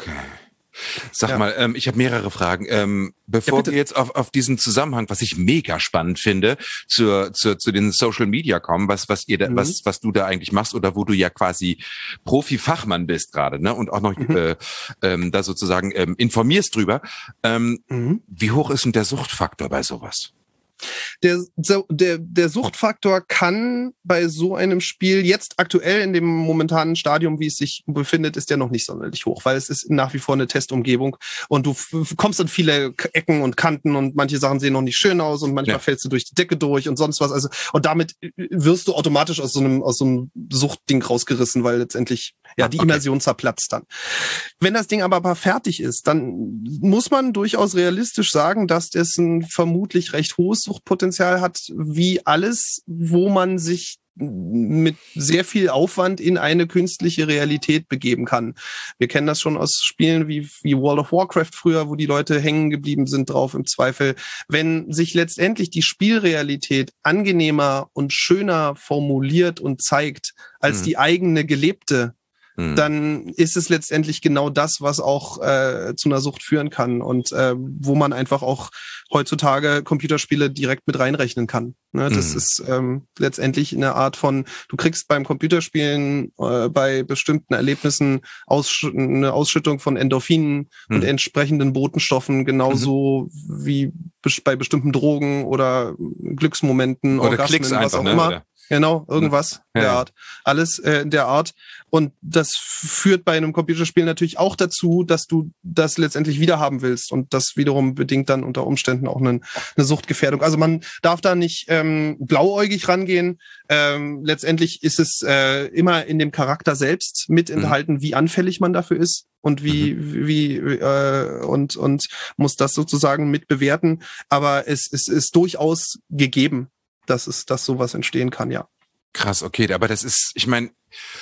S2: Sag
S3: Ja.
S2: mal, ähm, ich habe mehrere Fragen. Ähm, bevor
S3: Ja, bitte.
S2: wir jetzt auf, auf diesen Zusammenhang, was ich mega spannend finde, zur, zur, zu den Social Media kommen, was, was ihr da,
S3: Mhm.
S2: was, was du da eigentlich machst oder wo du ja quasi Profi-Fachmann bist gerade, ne? Und auch noch
S3: Mhm.
S2: äh, ähm, da sozusagen ähm, informierst drüber. Ähm,
S3: Mhm.
S2: wie hoch ist denn der Suchtfaktor bei sowas?
S3: Der, so- der, der Suchtfaktor kann bei so einem Spiel jetzt aktuell in dem momentanen Stadium, wie es sich befindet, ist der noch nicht sonderlich hoch, weil es ist nach wie vor eine Testumgebung und du f- kommst an viele K- Ecken und Kanten und manche Sachen sehen noch nicht schön aus und manchmal
S2: Ja.
S3: fällst du durch die Decke durch und sonst was. Also und damit wirst du automatisch aus so einem aus so einem Suchtding rausgerissen, weil letztendlich ja die
S2: Okay.
S3: Immersion zerplatzt dann. Wenn das Ding aber, aber fertig ist, dann muss man durchaus realistisch sagen, dass das ein vermutlich recht hohes Suchtpotenzial hat, wie alles, wo man sich mit sehr viel Aufwand in eine künstliche Realität begeben kann. Wir kennen das schon aus Spielen wie, wie World of Warcraft früher, wo die Leute hängen geblieben sind drauf im Zweifel. Wenn sich letztendlich die Spielrealität angenehmer und schöner formuliert und zeigt als mhm. die eigene gelebte, dann ist es letztendlich genau das, was auch äh, zu einer Sucht führen kann und äh, wo man einfach auch heutzutage Computerspiele direkt mit reinrechnen kann. Ne? Das mhm. ist ähm, letztendlich eine Art von, du kriegst beim Computerspielen äh, bei bestimmten Erlebnissen Aussch- eine Ausschüttung von Endorphinen mhm. und entsprechenden Botenstoffen, genauso mhm. wie bes- bei bestimmten Drogen oder Glücksmomenten,
S2: oder
S3: Orgasmen,
S2: Klicks
S3: was
S2: einfach,
S3: auch
S2: ne?
S3: immer.
S2: Oder?
S3: Genau, irgendwas
S2: ja.
S3: der Art. Alles äh, der Art. Und das führt bei einem Computerspiel natürlich auch dazu, dass du das letztendlich wiederhaben willst. Und das wiederum bedingt dann unter Umständen auch eine, eine Suchtgefährdung. Also man darf da nicht ähm, blauäugig rangehen. Ähm, letztendlich ist es äh, immer in dem Charakter selbst mit enthalten, mhm. wie anfällig man dafür ist. Und wie, mhm. wie, äh, und, und muss das sozusagen mit bewerten. Aber es, es ist durchaus gegeben, dass es, dass sowas entstehen kann, ja.
S2: Krass, okay, aber das ist, ich meine,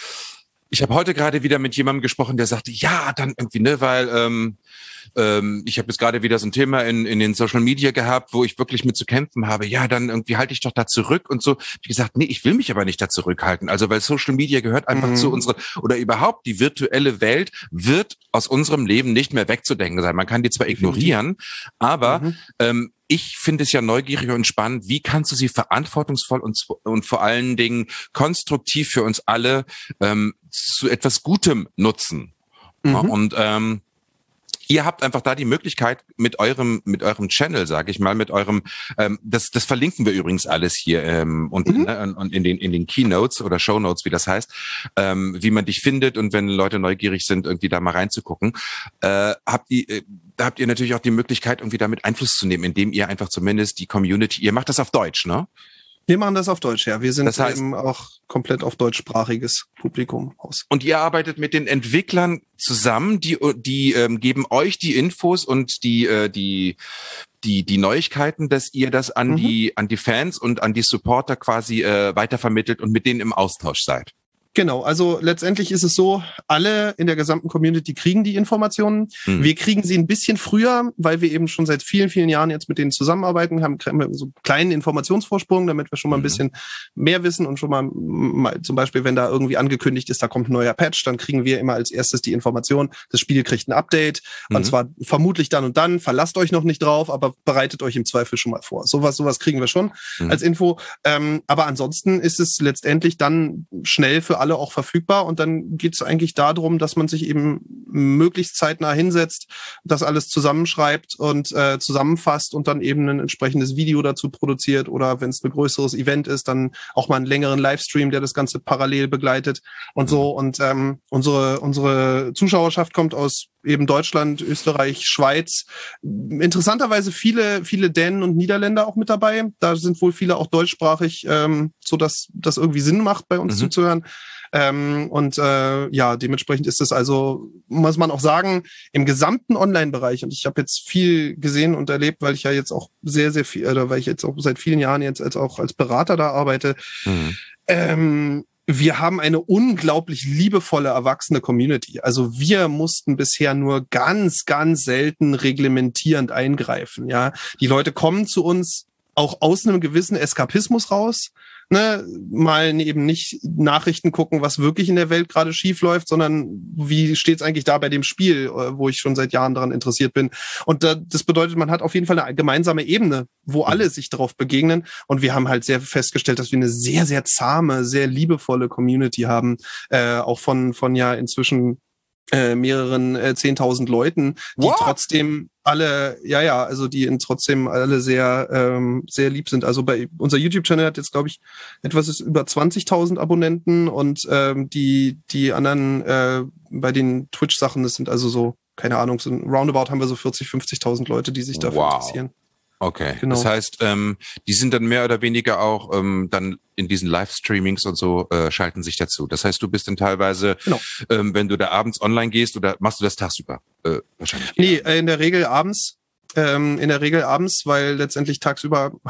S2: ich habe heute gerade wieder mit jemandem gesprochen, der sagte, ja, dann irgendwie, ne, weil ähm, ähm, ich habe jetzt gerade wieder so ein Thema in in den Social Media gehabt, wo ich wirklich mit zu kämpfen habe. Ja, dann irgendwie halte ich doch da zurück und so. Wie gesagt, nee, ich will mich aber nicht da zurückhalten. Also weil Social Media gehört einfach mhm. zu unserer, oder überhaupt die virtuelle Welt wird aus unserem Leben nicht mehr wegzudenken sein. Man kann die zwar ignorieren, aber mhm. ähm, ich finde es ja neugierig und spannend, wie kannst du sie verantwortungsvoll und, und vor allen Dingen konstruktiv für uns alle ähm, zu etwas Gutem nutzen. Mhm. Ja, und ähm, ihr habt einfach da die Möglichkeit mit eurem mit eurem Channel, sage ich mal, mit eurem ähm, das das verlinken wir übrigens alles hier ähm, und, mhm. ne, und in den in den Keynotes oder Shownotes, wie das heißt, ähm, wie man dich findet und wenn Leute neugierig sind, irgendwie da mal reinzugucken, äh, habt ihr äh, da habt ihr natürlich auch die Möglichkeit, irgendwie damit Einfluss zu nehmen, indem ihr einfach zumindest die Community, ihr macht das auf Deutsch, ne?
S3: Wir machen das auf Deutsch, ja. Wir sind
S2: das heißt,
S3: eben auch komplett auf deutschsprachiges Publikum aus.
S2: Und ihr arbeitet mit den Entwicklern zusammen, die die ähm, geben euch die Infos und die äh, die die die Neuigkeiten, dass ihr das an mhm. die an die Fans und an die Supporter quasi äh, weitervermittelt und mit denen im Austausch seid.
S3: Genau, also letztendlich ist es so, alle in der gesamten Community kriegen die Informationen. Mhm. Wir kriegen sie ein bisschen früher, weil wir eben schon seit vielen, vielen Jahren jetzt mit denen zusammenarbeiten, haben so einen kleinen Informationsvorsprung, damit wir schon mal ein bisschen mehr wissen und schon mal, mal zum Beispiel, wenn da irgendwie angekündigt ist, da kommt ein neuer Patch, dann kriegen wir immer als erstes die Information, das Spiel kriegt ein Update mhm. und zwar vermutlich dann und dann, verlasst euch noch nicht drauf, aber bereitet euch im Zweifel schon mal vor. Sowas, sowas kriegen wir schon mhm. als Info. Ähm, aber ansonsten ist es letztendlich dann schnell für alle auch verfügbar und dann geht es eigentlich darum, dass man sich eben möglichst zeitnah hinsetzt, das alles zusammenschreibt und äh, zusammenfasst und dann eben ein entsprechendes Video dazu produziert oder wenn es ein größeres Event ist, dann auch mal einen längeren Livestream, der das Ganze parallel begleitet und so und ähm, unsere unsere Zuschauerschaft kommt aus eben Deutschland, Österreich, Schweiz, interessanterweise viele viele Dänen und Niederländer auch mit dabei, da sind wohl viele auch deutschsprachig, ähm, so dass das irgendwie Sinn macht, bei uns mhm. zuzuhören. Ähm, und äh, ja, dementsprechend ist es also, muss man auch sagen, im gesamten Online-Bereich, und ich habe jetzt viel gesehen und erlebt, weil ich ja jetzt auch sehr, sehr viel, oder weil ich jetzt auch seit vielen Jahren jetzt als auch als Berater da arbeite, mhm. ähm, wir haben eine unglaublich liebevolle, erwachsene Community. Also wir mussten bisher nur ganz, ganz selten reglementierend eingreifen. Ja, die Leute kommen zu uns auch aus einem gewissen Eskapismus raus. Ne, mal eben nicht Nachrichten gucken, was wirklich in der Welt gerade schief läuft, sondern wie steht's eigentlich da bei dem Spiel, wo ich schon seit Jahren daran interessiert bin. Und das bedeutet, man hat auf jeden Fall eine gemeinsame Ebene, wo alle sich darauf begegnen. Und wir haben halt sehr festgestellt, dass wir eine sehr, sehr zahme, sehr liebevolle Community haben, äh, auch von von ja inzwischen äh, mehreren äh, zehntausend Leuten, die What? trotzdem alle, ja, ja, also die in trotzdem alle sehr, ähm, sehr lieb sind. Also bei unser YouTube-Channel hat jetzt, glaube ich, etwas ist über zwanzigtausend Abonnenten und ähm, die die anderen äh, bei den Twitch-Sachen, das sind also so, keine Ahnung, so roundabout haben wir so vierzig, fünfzigtausend Leute, die sich dafür
S2: wow.
S3: interessieren.
S2: Okay,
S3: genau.
S2: Das heißt, ähm, die sind dann mehr oder weniger auch ähm, dann in diesen Livestreamings und so äh, schalten sich dazu. Das heißt, du bist dann teilweise, genau. ähm, wenn du da abends online gehst, oder machst du das tagsüber? Äh, wahrscheinlich.
S3: Nee, äh, in der Regel abends. Ähm, in der Regel abends, weil letztendlich tagsüber hat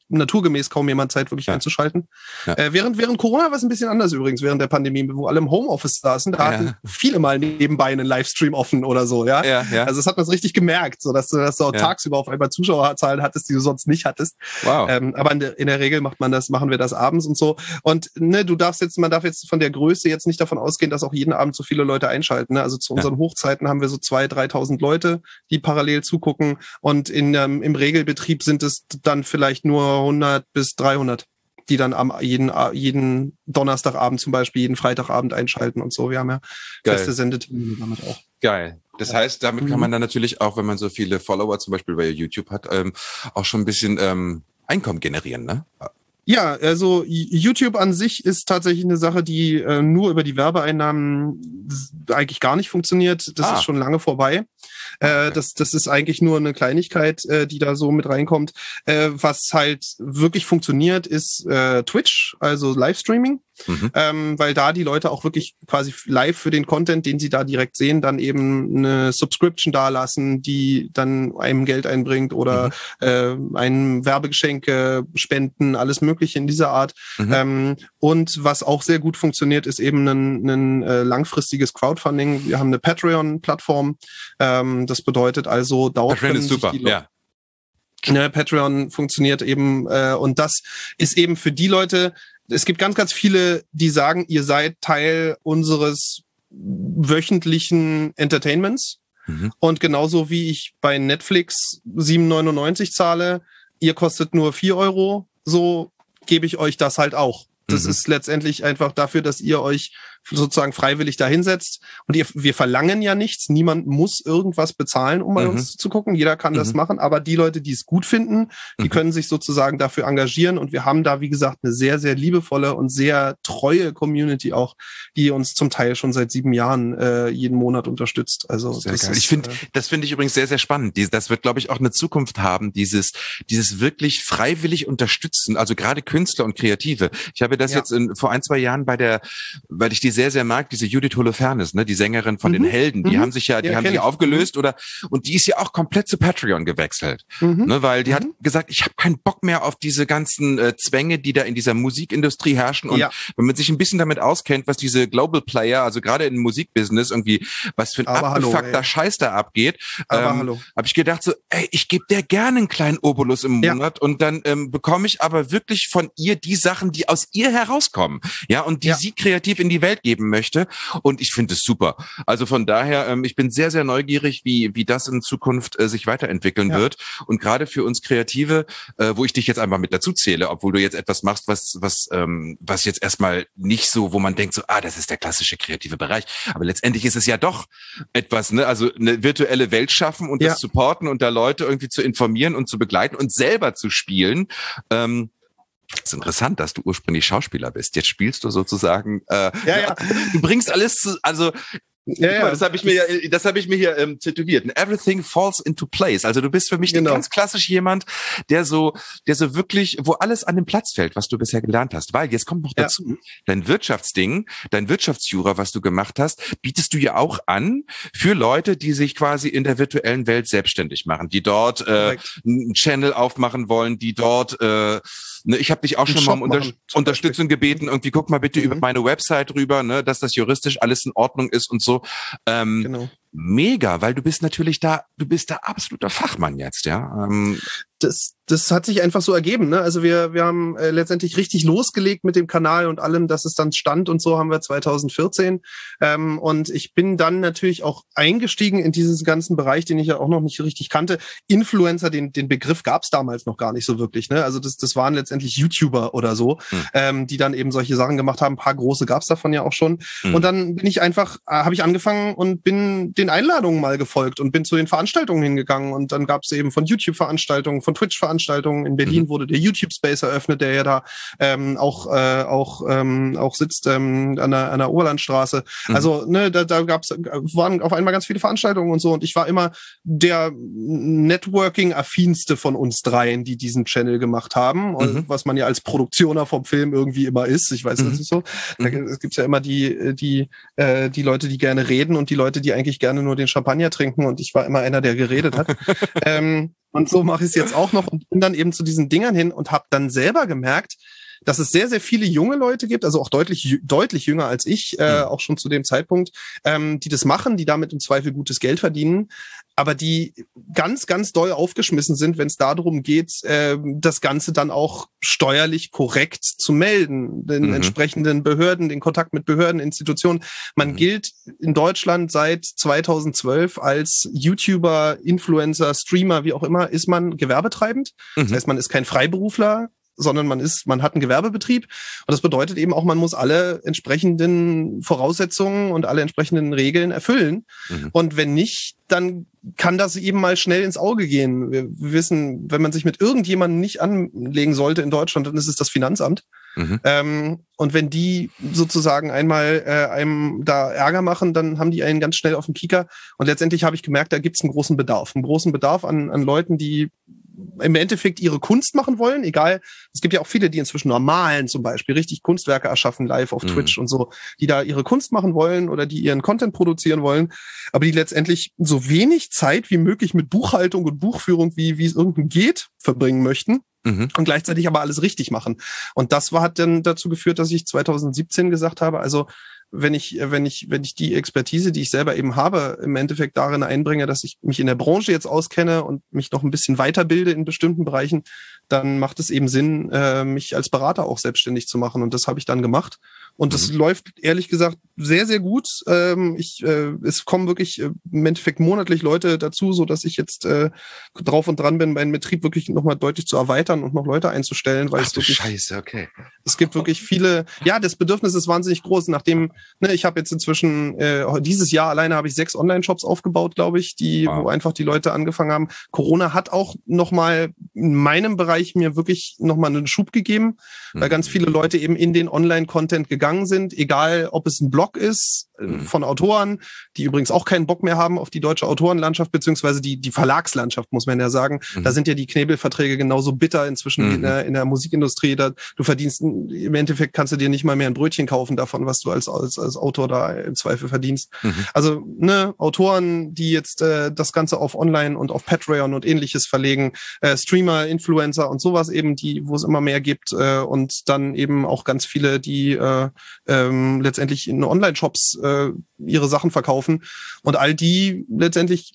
S3: naturgemäß kaum jemand Zeit, wirklich ja. einzuschalten. Ja. Äh, während, während Corona war es ein bisschen anders übrigens, während der Pandemie, wo alle im Homeoffice saßen, da ja. hatten viele mal nebenbei einen Livestream offen oder so, ja.
S2: ja, ja.
S3: Also das hat man so richtig gemerkt, so dass du, dass du auch ja. tagsüber auf einmal Zuschauerzahlen hattest, die du sonst nicht hattest.
S2: Wow.
S3: Ähm, aber in der, in der Regel macht man das, machen wir das abends und so. Und ne, du darfst jetzt, man darf jetzt von der Größe jetzt nicht davon ausgehen, dass auch jeden Abend so viele Leute einschalten. Ne? Also zu unseren ja. Hochzeiten haben wir so zweitausend, dreitausend Leute, die parallel zugucken. Und in, ähm, im Regelbetrieb sind es dann vielleicht nur hundert bis dreihundert, die dann am jeden, jeden Donnerstagabend zum Beispiel, jeden Freitagabend einschalten und so. Wir haben ja
S2: Geil.
S3: feste Sendetermine damit auch.
S2: Geil. Das heißt, damit kann man dann natürlich auch, wenn man so viele Follower zum Beispiel bei YouTube hat, ähm, auch schon ein bisschen ähm, Einkommen generieren, ne?
S3: Ja, also YouTube an sich ist tatsächlich eine Sache, die äh, nur über die Werbeeinnahmen eigentlich gar nicht funktioniert. Das ah. ist schon lange vorbei. Äh, das, das ist eigentlich nur eine Kleinigkeit, äh, die da so mit reinkommt. Äh, was halt wirklich funktioniert, ist äh, Twitch, also Livestreaming. Mhm. Ähm, weil da die Leute auch wirklich quasi live für den Content, den sie da direkt sehen, dann eben eine Subscription dalassen, die dann einem Geld einbringt oder mhm. äh, ein Werbegeschenke spenden, alles Mögliche in dieser Art. Mhm. Ähm, und was auch sehr gut funktioniert, ist eben ein, ein äh, langfristiges Crowdfunding. Wir haben eine Patreon-Plattform. Ähm, das bedeutet also, dort
S2: Patreon
S3: können
S2: ist super,
S3: sich die
S2: ja.
S3: Ne, Patreon funktioniert eben äh, und das ist eben für die Leute, es gibt ganz, ganz viele, die sagen, ihr seid Teil unseres wöchentlichen Entertainments. Mhm. Und genauso wie ich bei Netflix sieben neunundneunzig zahle, ihr kostet nur vier Euro, so gebe ich euch das halt auch. Das mhm. ist letztendlich einfach dafür, dass ihr euch sozusagen freiwillig da hinsetzt. Und ihr, wir verlangen ja nichts. Niemand muss irgendwas bezahlen, um bei mhm. uns zu gucken. Jeder kann mhm. das machen. Aber die Leute, die es gut finden, die mhm. können sich sozusagen dafür engagieren. Und wir haben da, wie gesagt, eine sehr, sehr liebevolle und sehr treue Community auch, die uns zum Teil schon seit sieben Jahren äh, jeden Monat unterstützt. Also
S2: sehr
S3: das
S2: geil.
S3: Ist,
S2: ich finde,
S3: äh,
S2: das finde ich übrigens sehr, sehr spannend. Das wird, glaube ich, auch eine Zukunft haben, dieses, dieses wirklich freiwillig unterstützen. Also gerade Künstler und Kreative. Ich habe das ja. jetzt in, vor ein, zwei Jahren bei der, weil ich die sehr, sehr mag, diese Judith Holofernes, ne, die Sängerin von mhm. den Helden, die mhm. haben sich ja, die ja, haben sich aufgelöst mhm. oder, und die ist ja auch komplett zu Patreon gewechselt, mhm. ne, weil die mhm. hat gesagt, ich habe keinen Bock mehr auf diese ganzen äh, Zwänge, die da in dieser Musikindustrie herrschen und ja. wenn man sich ein bisschen damit auskennt, was diese Global Player, also gerade im Musikbusiness irgendwie, was für ein
S3: Aber
S2: abgefuckter
S3: hallo,
S2: Scheiß da abgeht,
S3: Aber
S2: ähm,
S3: hallo.
S2: habe ich gedacht so, ey, ich gebe der gerne einen kleinen Obolus im
S3: ja.
S2: Monat und dann ähm, bekomme ich aber wirklich von ihr die Sachen, die aus ihr herauskommen, ja, und die ja. sie kreativ in die Welt geben möchte. Und ich finde es super. Also von daher, ähm, ich bin sehr, sehr neugierig, wie wie das in Zukunft äh, sich weiterentwickeln ja. wird. Und gerade für uns Kreative, äh, wo ich dich jetzt einfach mit dazu zähle, obwohl du jetzt etwas machst, was was ähm, was jetzt erstmal nicht so, wo man denkt so, ah, das ist der klassische kreative Bereich. Aber letztendlich ist es ja doch etwas, ne, also eine virtuelle Welt schaffen und ja. das supporten und da Leute irgendwie zu informieren und zu begleiten und selber zu spielen. Ähm, Das ist interessant, dass du ursprünglich Schauspieler bist. Jetzt spielst du sozusagen. Äh,
S3: ja, ja.
S2: Du bringst alles zu, also. Ja, ja. Das habe ich mir ja, das habe ich mir hier ähm, tätowiert. Everything falls into place. Also du bist für mich genau. ganz klassisch jemand, der so, der so wirklich, wo alles an den Platz fällt, was du bisher gelernt hast. Weil jetzt kommt noch dazu, ja. dein Wirtschaftsding, dein Wirtschaftsjura, was du gemacht hast, bietest du ja auch an für Leute, die sich quasi in der virtuellen Welt selbstständig machen, die dort äh, einen Channel aufmachen wollen, die dort äh, ne, ich habe dich auch schon mal um Unter- Unterstützung gebeten. Irgendwie guck mal bitte mhm. über meine Website rüber, ne, dass das juristisch alles in Ordnung ist und so. Ähm, genau. Mega, weil du bist natürlich da, du bist da absoluter Fachmann jetzt, ja. Ähm,
S3: das, das hat sich einfach so ergeben, ne? Also wir, wir haben äh, letztendlich richtig losgelegt mit dem Kanal und allem, dass es dann stand und so haben wir zwanzig vierzehn. Ähm, und ich bin dann natürlich auch eingestiegen in diesen ganzen Bereich, den ich ja auch noch nicht richtig kannte. Influencer, den, den Begriff gab es damals noch gar nicht so wirklich, ne? Also das, das waren letztendlich YouTuber oder so, hm. ähm, die dann eben solche Sachen gemacht haben. Ein paar große gab es davon ja auch schon. Hm. Und dann bin ich einfach, äh, habe ich angefangen und bin den Einladungen mal gefolgt und bin zu den Veranstaltungen hingegangen. Und dann gab es eben von YouTube-Veranstaltungen, von Twitch-Veranstaltungen. In Berlin mhm. wurde der YouTube-Space eröffnet, der ja da ähm, auch äh, auch ähm, auch sitzt ähm, an der an der Oberlandstraße. Mhm. Also ne, da, da gab's waren auf einmal ganz viele Veranstaltungen und so. Und ich war immer der Networking-affinste von uns dreien, die diesen Channel gemacht haben. Und was man ja als Produktioner vom Film irgendwie immer ist. Ich weiß, mhm. das ist so. Da mhm. gibt's ja immer die die äh, die Leute, die gerne reden und die Leute, die eigentlich gerne nur den Champagner trinken. Und ich war immer einer, der geredet hat. ähm, Und so mache ich es jetzt auch noch und bin dann eben zu diesen Dingern hin und habe dann selber gemerkt, dass es sehr, sehr viele junge Leute gibt, also auch deutlich deutlich jünger als ich, äh, auch schon zu dem Zeitpunkt, ähm, die das machen, die damit im Zweifel gutes Geld verdienen, aber die ganz, ganz doll aufgeschmissen sind, wenn es darum geht, äh, das Ganze dann auch steuerlich korrekt zu melden, den mhm. entsprechenden Behörden, den Kontakt mit Behörden, Institutionen. Man mhm. gilt in Deutschland seit zweitausendzwölf als YouTuber, Influencer, Streamer, wie auch immer, ist man gewerbetreibend. Mhm. Das heißt, man ist kein Freiberufler, sondern man ist, man hat einen Gewerbebetrieb. Und das bedeutet eben auch, man muss alle entsprechenden Voraussetzungen und alle entsprechenden Regeln erfüllen. Mhm. Und wenn nicht, dann kann das eben mal schnell ins Auge gehen. Wir wissen, wenn man sich mit irgendjemandem nicht anlegen sollte in Deutschland, dann ist es das Finanzamt. Mhm. Ähm, und wenn die sozusagen einmal äh, einem da Ärger machen, dann haben die einen ganz schnell auf den Kieker. Und letztendlich habe ich gemerkt, da gibt es einen großen Bedarf. Einen großen Bedarf an, an Leuten, die im Endeffekt ihre Kunst machen wollen, egal, es gibt ja auch viele, die inzwischen normalen zum Beispiel richtig Kunstwerke erschaffen, live auf mhm. Twitch und so, die da ihre Kunst machen wollen oder die ihren Content produzieren wollen, aber die letztendlich so wenig Zeit wie möglich mit Buchhaltung und Buchführung, wie, wie es irgendwann geht, verbringen möchten. Mhm. Und gleichzeitig aber alles richtig machen. Und das war, hat dann dazu geführt, dass ich zweitausendsiebzehn gesagt habe, also wenn ich, wenn ich, wenn ich die Expertise, die ich selber eben habe, im Endeffekt darin einbringe, dass ich mich in der Branche jetzt auskenne und mich noch ein bisschen weiterbilde in bestimmten Bereichen, dann macht es eben Sinn, mich als Berater auch selbstständig zu machen. Und das habe ich dann gemacht. Und das mhm. läuft, ehrlich gesagt, sehr, sehr gut. Ähm, ich, äh, es kommen wirklich äh, im Endeffekt monatlich Leute dazu, so dass ich jetzt äh, drauf und dran bin, meinen Betrieb wirklich nochmal deutlich zu erweitern und noch Leute einzustellen. Weil
S2: Ach
S3: es
S2: du
S3: wirklich,
S2: Scheiße, okay.
S3: Es gibt wirklich viele, ja, das Bedürfnis ist wahnsinnig groß. Nachdem, ne, ich habe jetzt inzwischen, äh, dieses Jahr alleine habe ich sechs Online-Shops aufgebaut, glaube ich, die, wow. wo einfach die Leute angefangen haben. Corona hat auch nochmal in meinem Bereich mir wirklich nochmal einen Schub gegeben, mhm. weil ganz viele Leute eben in den Online-Content gegangen sind, egal ob es ein Blog ist mhm. von Autoren, die übrigens auch keinen Bock mehr haben auf die deutsche Autorenlandschaft, beziehungsweise die die Verlagslandschaft, muss man ja sagen. Mhm. Da sind ja die Knebelverträge genauso bitter inzwischen mhm. in, der, in der Musikindustrie. Da, du verdienst, im Endeffekt kannst du dir nicht mal mehr ein Brötchen kaufen davon, was du als, als, als Autor da im Zweifel verdienst. Mhm. Also ne, Autoren, die jetzt äh, das Ganze auf Online und auf Patreon und ähnliches verlegen, äh, Streamer, Influencer und sowas eben, die, wo es immer mehr gibt äh, und dann eben auch ganz viele, die äh, ähm, letztendlich in Online-Shops äh, ihre Sachen verkaufen. Und all die letztendlich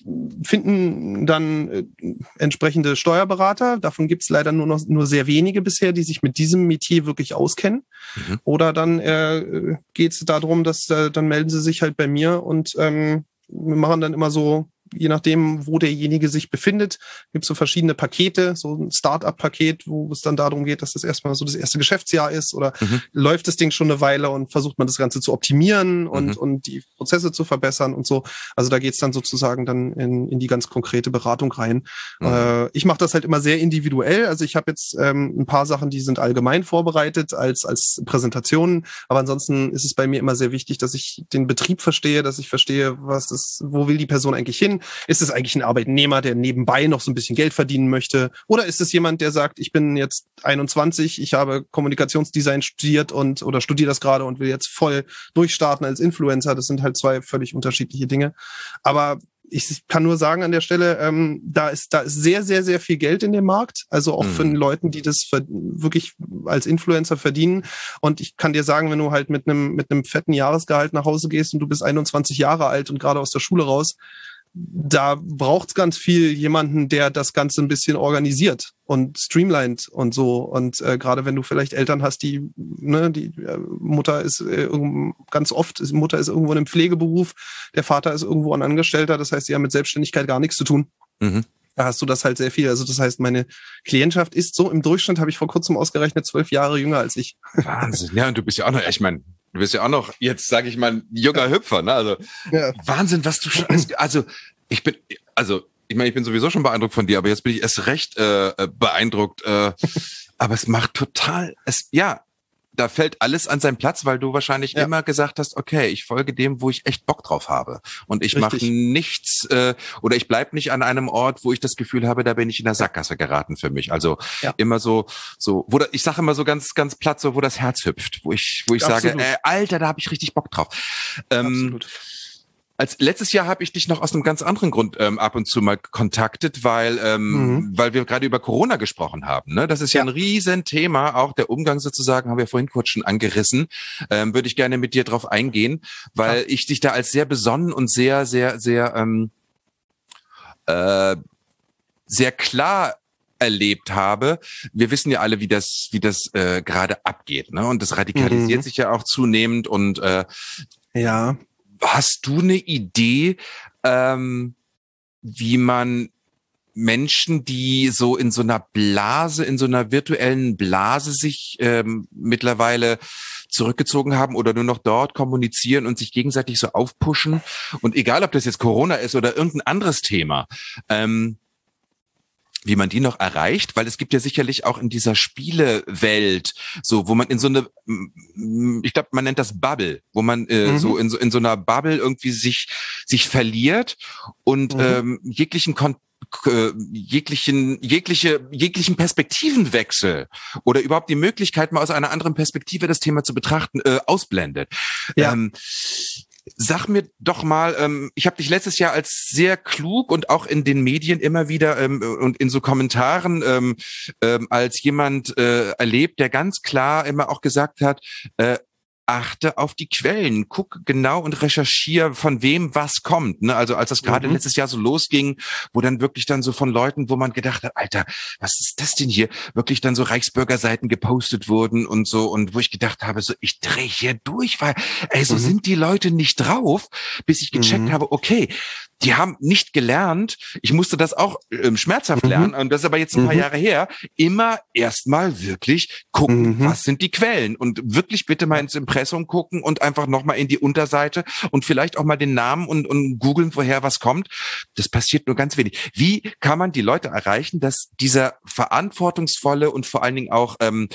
S3: finden dann äh, entsprechende Steuerberater. Davon gibt es leider nur noch nur sehr wenige bisher, die sich mit diesem Metier wirklich auskennen. Mhm. Oder dann äh, geht es darum, dass äh, dann melden sie sich halt bei mir und ähm, wir machen dann immer so, je nachdem, wo derjenige sich befindet, gibt es so verschiedene Pakete, so ein Start-up-Paket, wo es dann darum geht, dass das erstmal so das erste Geschäftsjahr ist oder mhm. läuft das Ding schon eine Weile und versucht man das Ganze zu optimieren und, mhm. und die Prozesse zu verbessern und so. Also da geht es dann sozusagen dann in, in die ganz konkrete Beratung rein. Mhm. Äh, ich mache das halt immer sehr individuell. Also ich habe jetzt ähm, ein paar Sachen, die sind allgemein vorbereitet als, als Präsentationen, aber ansonsten ist es bei mir immer sehr wichtig, dass ich den Betrieb verstehe, dass ich verstehe, was das, wo will die Person eigentlich hin? Ist es eigentlich ein Arbeitnehmer, der nebenbei noch so ein bisschen Geld verdienen möchte? Oder ist es jemand, der sagt, ich bin jetzt einundzwanzig, ich habe Kommunikationsdesign studiert und oder studiere das gerade und will jetzt voll durchstarten als Influencer? Das sind halt zwei völlig unterschiedliche Dinge. Aber ich kann nur sagen an der Stelle, ähm, da ist da ist sehr, sehr, sehr viel Geld in dem Markt. Also auch mhm. für Leuten, die das ver- wirklich als Influencer verdienen. Und ich kann dir sagen, wenn du halt mit einem mit einem fetten Jahresgehalt nach Hause gehst und du bist einundzwanzig Jahre alt und gerade aus der Schule raus, da braucht's ganz viel jemanden, der das Ganze ein bisschen organisiert und streamlined und so. Und äh, gerade wenn du vielleicht Eltern hast, die, ne, die äh, Mutter ist äh, ganz oft, ist, Mutter ist irgendwo in einem Pflegeberuf, der Vater ist irgendwo ein Angestellter, das heißt, sie haben mit Selbstständigkeit gar nichts zu tun. Mhm. Da hast du das halt sehr viel. Also das heißt, meine Klientschaft ist so im Durchschnitt, habe ich vor kurzem ausgerechnet, zwölf Jahre jünger als ich.
S2: Wahnsinn. Ja, und du bist ja auch noch, ich meine, du bist ja auch noch, jetzt sage ich mal, ein junger Hüpfer, ne? Also ja. Wahnsinn, was du schon, also ich bin, also ich meine, ich bin sowieso schon beeindruckt von dir, aber jetzt bin ich erst recht äh, beeindruckt. Äh, aber es macht total, es ja, da fällt alles an seinen Platz, weil du wahrscheinlich ja. immer gesagt hast, okay, ich folge dem, wo ich echt Bock drauf habe. Und ich mache nichts äh, oder ich bleib nicht an einem Ort, wo ich das Gefühl habe, da bin ich in der Sackgasse geraten für mich. Also ja. immer so, so, wo da, ich sage immer so ganz, ganz platt, so wo das Herz hüpft, wo ich, wo ich Absolut. sage, äh, Alter, da habe ich richtig Bock drauf. Ähm, Absolut. Als letztes Jahr habe ich dich noch aus einem ganz anderen Grund ähm, ab und zu mal kontaktet, weil ähm, mhm. weil wir gerade über Corona gesprochen haben. Ne? Das ist ja, ja ein Riesenthema, auch der Umgang sozusagen, haben wir vorhin kurz schon angerissen. Ähm, würde ich gerne mit dir drauf eingehen, weil ja. ich dich da als sehr besonnen und sehr, sehr, sehr, ähm, äh, sehr klar erlebt habe. Wir wissen ja alle, wie das, wie das äh, gerade abgeht, ne? Und das radikalisiert mhm. sich ja auch zunehmend. Und äh,
S3: ja.
S2: Hast du eine Idee, ähm, wie man Menschen, die so in so einer Blase, in so einer virtuellen Blase sich ähm, mittlerweile zurückgezogen haben oder nur noch dort kommunizieren und sich gegenseitig so aufpushen? Und egal, ob das jetzt Corona ist oder irgendein anderes Thema, ähm, wie man die noch erreicht, weil es gibt ja sicherlich auch in dieser Spielewelt so, wo man in so eine, ich glaube, man nennt das Bubble, wo man äh, mhm. so in so in so einer Bubble irgendwie sich sich verliert und mhm. ähm, jeglichen Kon äh, jeglichen jegliche jeglichen Perspektivenwechsel oder überhaupt die Möglichkeit, mal aus einer anderen Perspektive das Thema zu betrachten, äh, ausblendet. Ja. Ähm, Sag mir doch mal, ähm, ich habe dich letztes Jahr als sehr klug und auch in den Medien immer wieder ähm, und in so Kommentaren ähm, ähm, als jemand äh, erlebt, der ganz klar immer auch gesagt hat, äh, achte auf die Quellen, guck genau und recherchiere, von wem was kommt. Ne? Also als das gerade mhm. letztes Jahr so losging, wo dann wirklich dann so von Leuten, wo man gedacht hat, Alter, was ist das denn hier? Wirklich dann so Reichsbürgerseiten gepostet wurden und so, und wo ich gedacht habe, so ich drehe hier durch, weil ey, so mhm. sind die Leute nicht drauf, bis ich gecheckt mhm. habe, okay, die haben nicht gelernt, ich musste das auch ähm, schmerzhaft mhm. lernen, und das ist aber jetzt ein mhm. paar Jahre her, immer erstmal wirklich gucken, mhm. was sind die Quellen, und wirklich bitte mal ins Impressum gucken und einfach nochmal in die Unterseite und vielleicht auch mal den Namen und, und googeln, woher was kommt. Das passiert nur ganz wenig. Wie kann man die Leute erreichen, dass dieser verantwortungsvolle und vor allen Dingen auch ähm,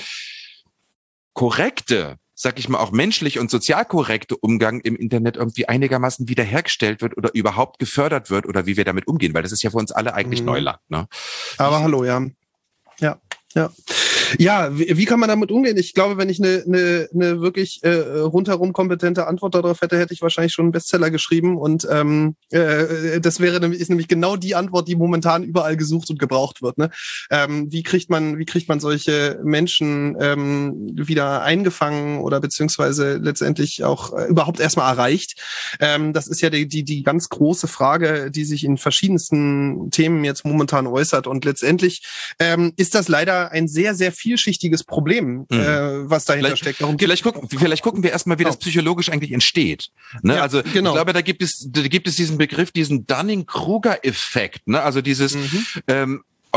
S2: korrekte, sag ich mal, auch menschlich und sozial korrekte Umgang im Internet irgendwie einigermaßen wiederhergestellt wird oder überhaupt gefördert wird, oder wie wir damit umgehen, weil das ist ja für uns alle eigentlich mhm. Neuland. Ne?
S3: Aber ich, hallo, ja. Ja, ja. Ja, wie, wie kann man damit umgehen? Ich glaube, wenn ich eine, eine, eine wirklich äh, rundherum kompetente Antwort darauf hätte, hätte ich wahrscheinlich schon einen Bestseller geschrieben. Und ähm, äh, das wäre nämlich, ist nämlich genau die Antwort, die momentan überall gesucht und gebraucht wird. Ne? Ähm, wie kriegt man, wie kriegt man solche Menschen ähm, wieder eingefangen oder beziehungsweise letztendlich auch äh, überhaupt erstmal erreicht? Ähm, das ist ja die, die, die ganz große Frage, die sich in verschiedensten Themen jetzt momentan äußert. Und letztendlich ähm, ist das leider ein sehr, sehr vielschichtiges Problem, mhm. äh, was dahinter
S2: vielleicht,
S3: steckt. Darum
S2: vielleicht, gucken, vielleicht gucken wir erstmal, wie oh. das psychologisch eigentlich entsteht. Ne? Ja, also genau. Ich glaube, da gibt es, da gibt es diesen Begriff, diesen Dunning-Kruger-Effekt. Ne? Also dieses, mhm. ähm, oh,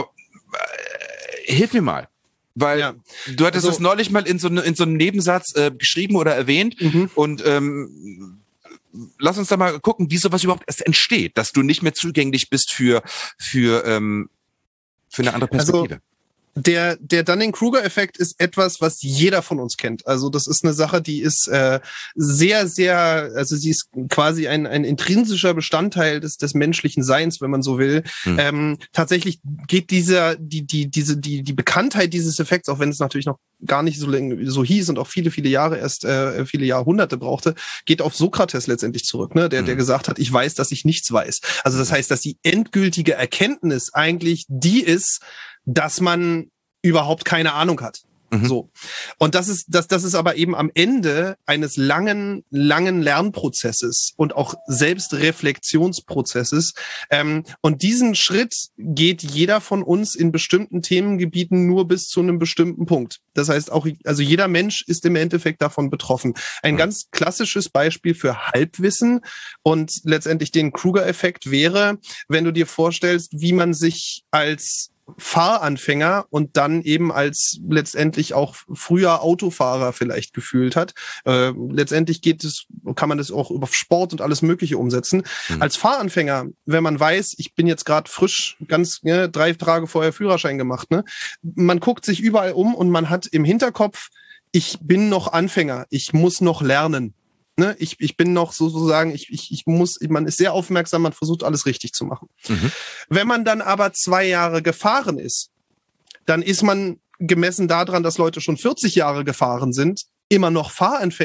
S2: äh, hilf mir mal. Weil ja. du hattest es also, neulich mal in so, ne, in so einem Nebensatz äh, geschrieben oder erwähnt mhm. und ähm, lass uns da mal gucken, wie sowas überhaupt erst entsteht, dass du nicht mehr zugänglich bist für, für, ähm, für eine andere Perspektive.
S3: Also, Der, der Dunning-Kruger-Effekt ist etwas, was jeder von uns kennt. Also das ist eine Sache, die ist äh, sehr, sehr, also sie ist quasi ein, ein intrinsischer Bestandteil des, des menschlichen Seins, wenn man so will. Hm. Ähm, tatsächlich geht dieser, die, die, diese, die, die Bekanntheit dieses Effekts, auch wenn es natürlich noch gar nicht so lange so hieß und auch viele, viele Jahre erst, äh, viele Jahrhunderte brauchte, geht auf Sokrates letztendlich zurück, ne? Der, hm. der gesagt hat, ich weiß, dass ich nichts weiß. Also das heißt, dass die endgültige Erkenntnis eigentlich die ist, dass man überhaupt keine Ahnung hat. Mhm. So. Und das ist, das, das ist aber eben am Ende eines langen, langen Lernprozesses und auch Selbstreflexionsprozesses. Ähm, und diesen Schritt geht jeder von uns in bestimmten Themengebieten nur bis zu einem bestimmten Punkt. Das heißt auch, also jeder Mensch ist im Endeffekt davon betroffen. Ein mhm. ganz klassisches Beispiel für Halbwissen und letztendlich den Kruger-Effekt wäre, wenn du dir vorstellst, wie man sich als Fahranfänger und dann eben als letztendlich auch früher Autofahrer vielleicht gefühlt hat. Äh, letztendlich geht es, kann man das auch über Sport und alles Mögliche umsetzen. Mhm. Als Fahranfänger, wenn man weiß, ich bin jetzt gerade frisch, ganz ne, drei Tage vorher Führerschein gemacht, ne, man guckt sich überall um und man hat im Hinterkopf, ich bin noch Anfänger, ich muss noch lernen. Ne, ich, ich bin noch sozusagen, ich, ich, ich muss, man ist sehr aufmerksam, man versucht alles richtig zu machen. Mhm. Wenn man dann aber zwei Jahre gefahren ist, dann ist man gemessen daran, dass Leute schon vierzig Jahre gefahren sind, immer noch Fahranfänger.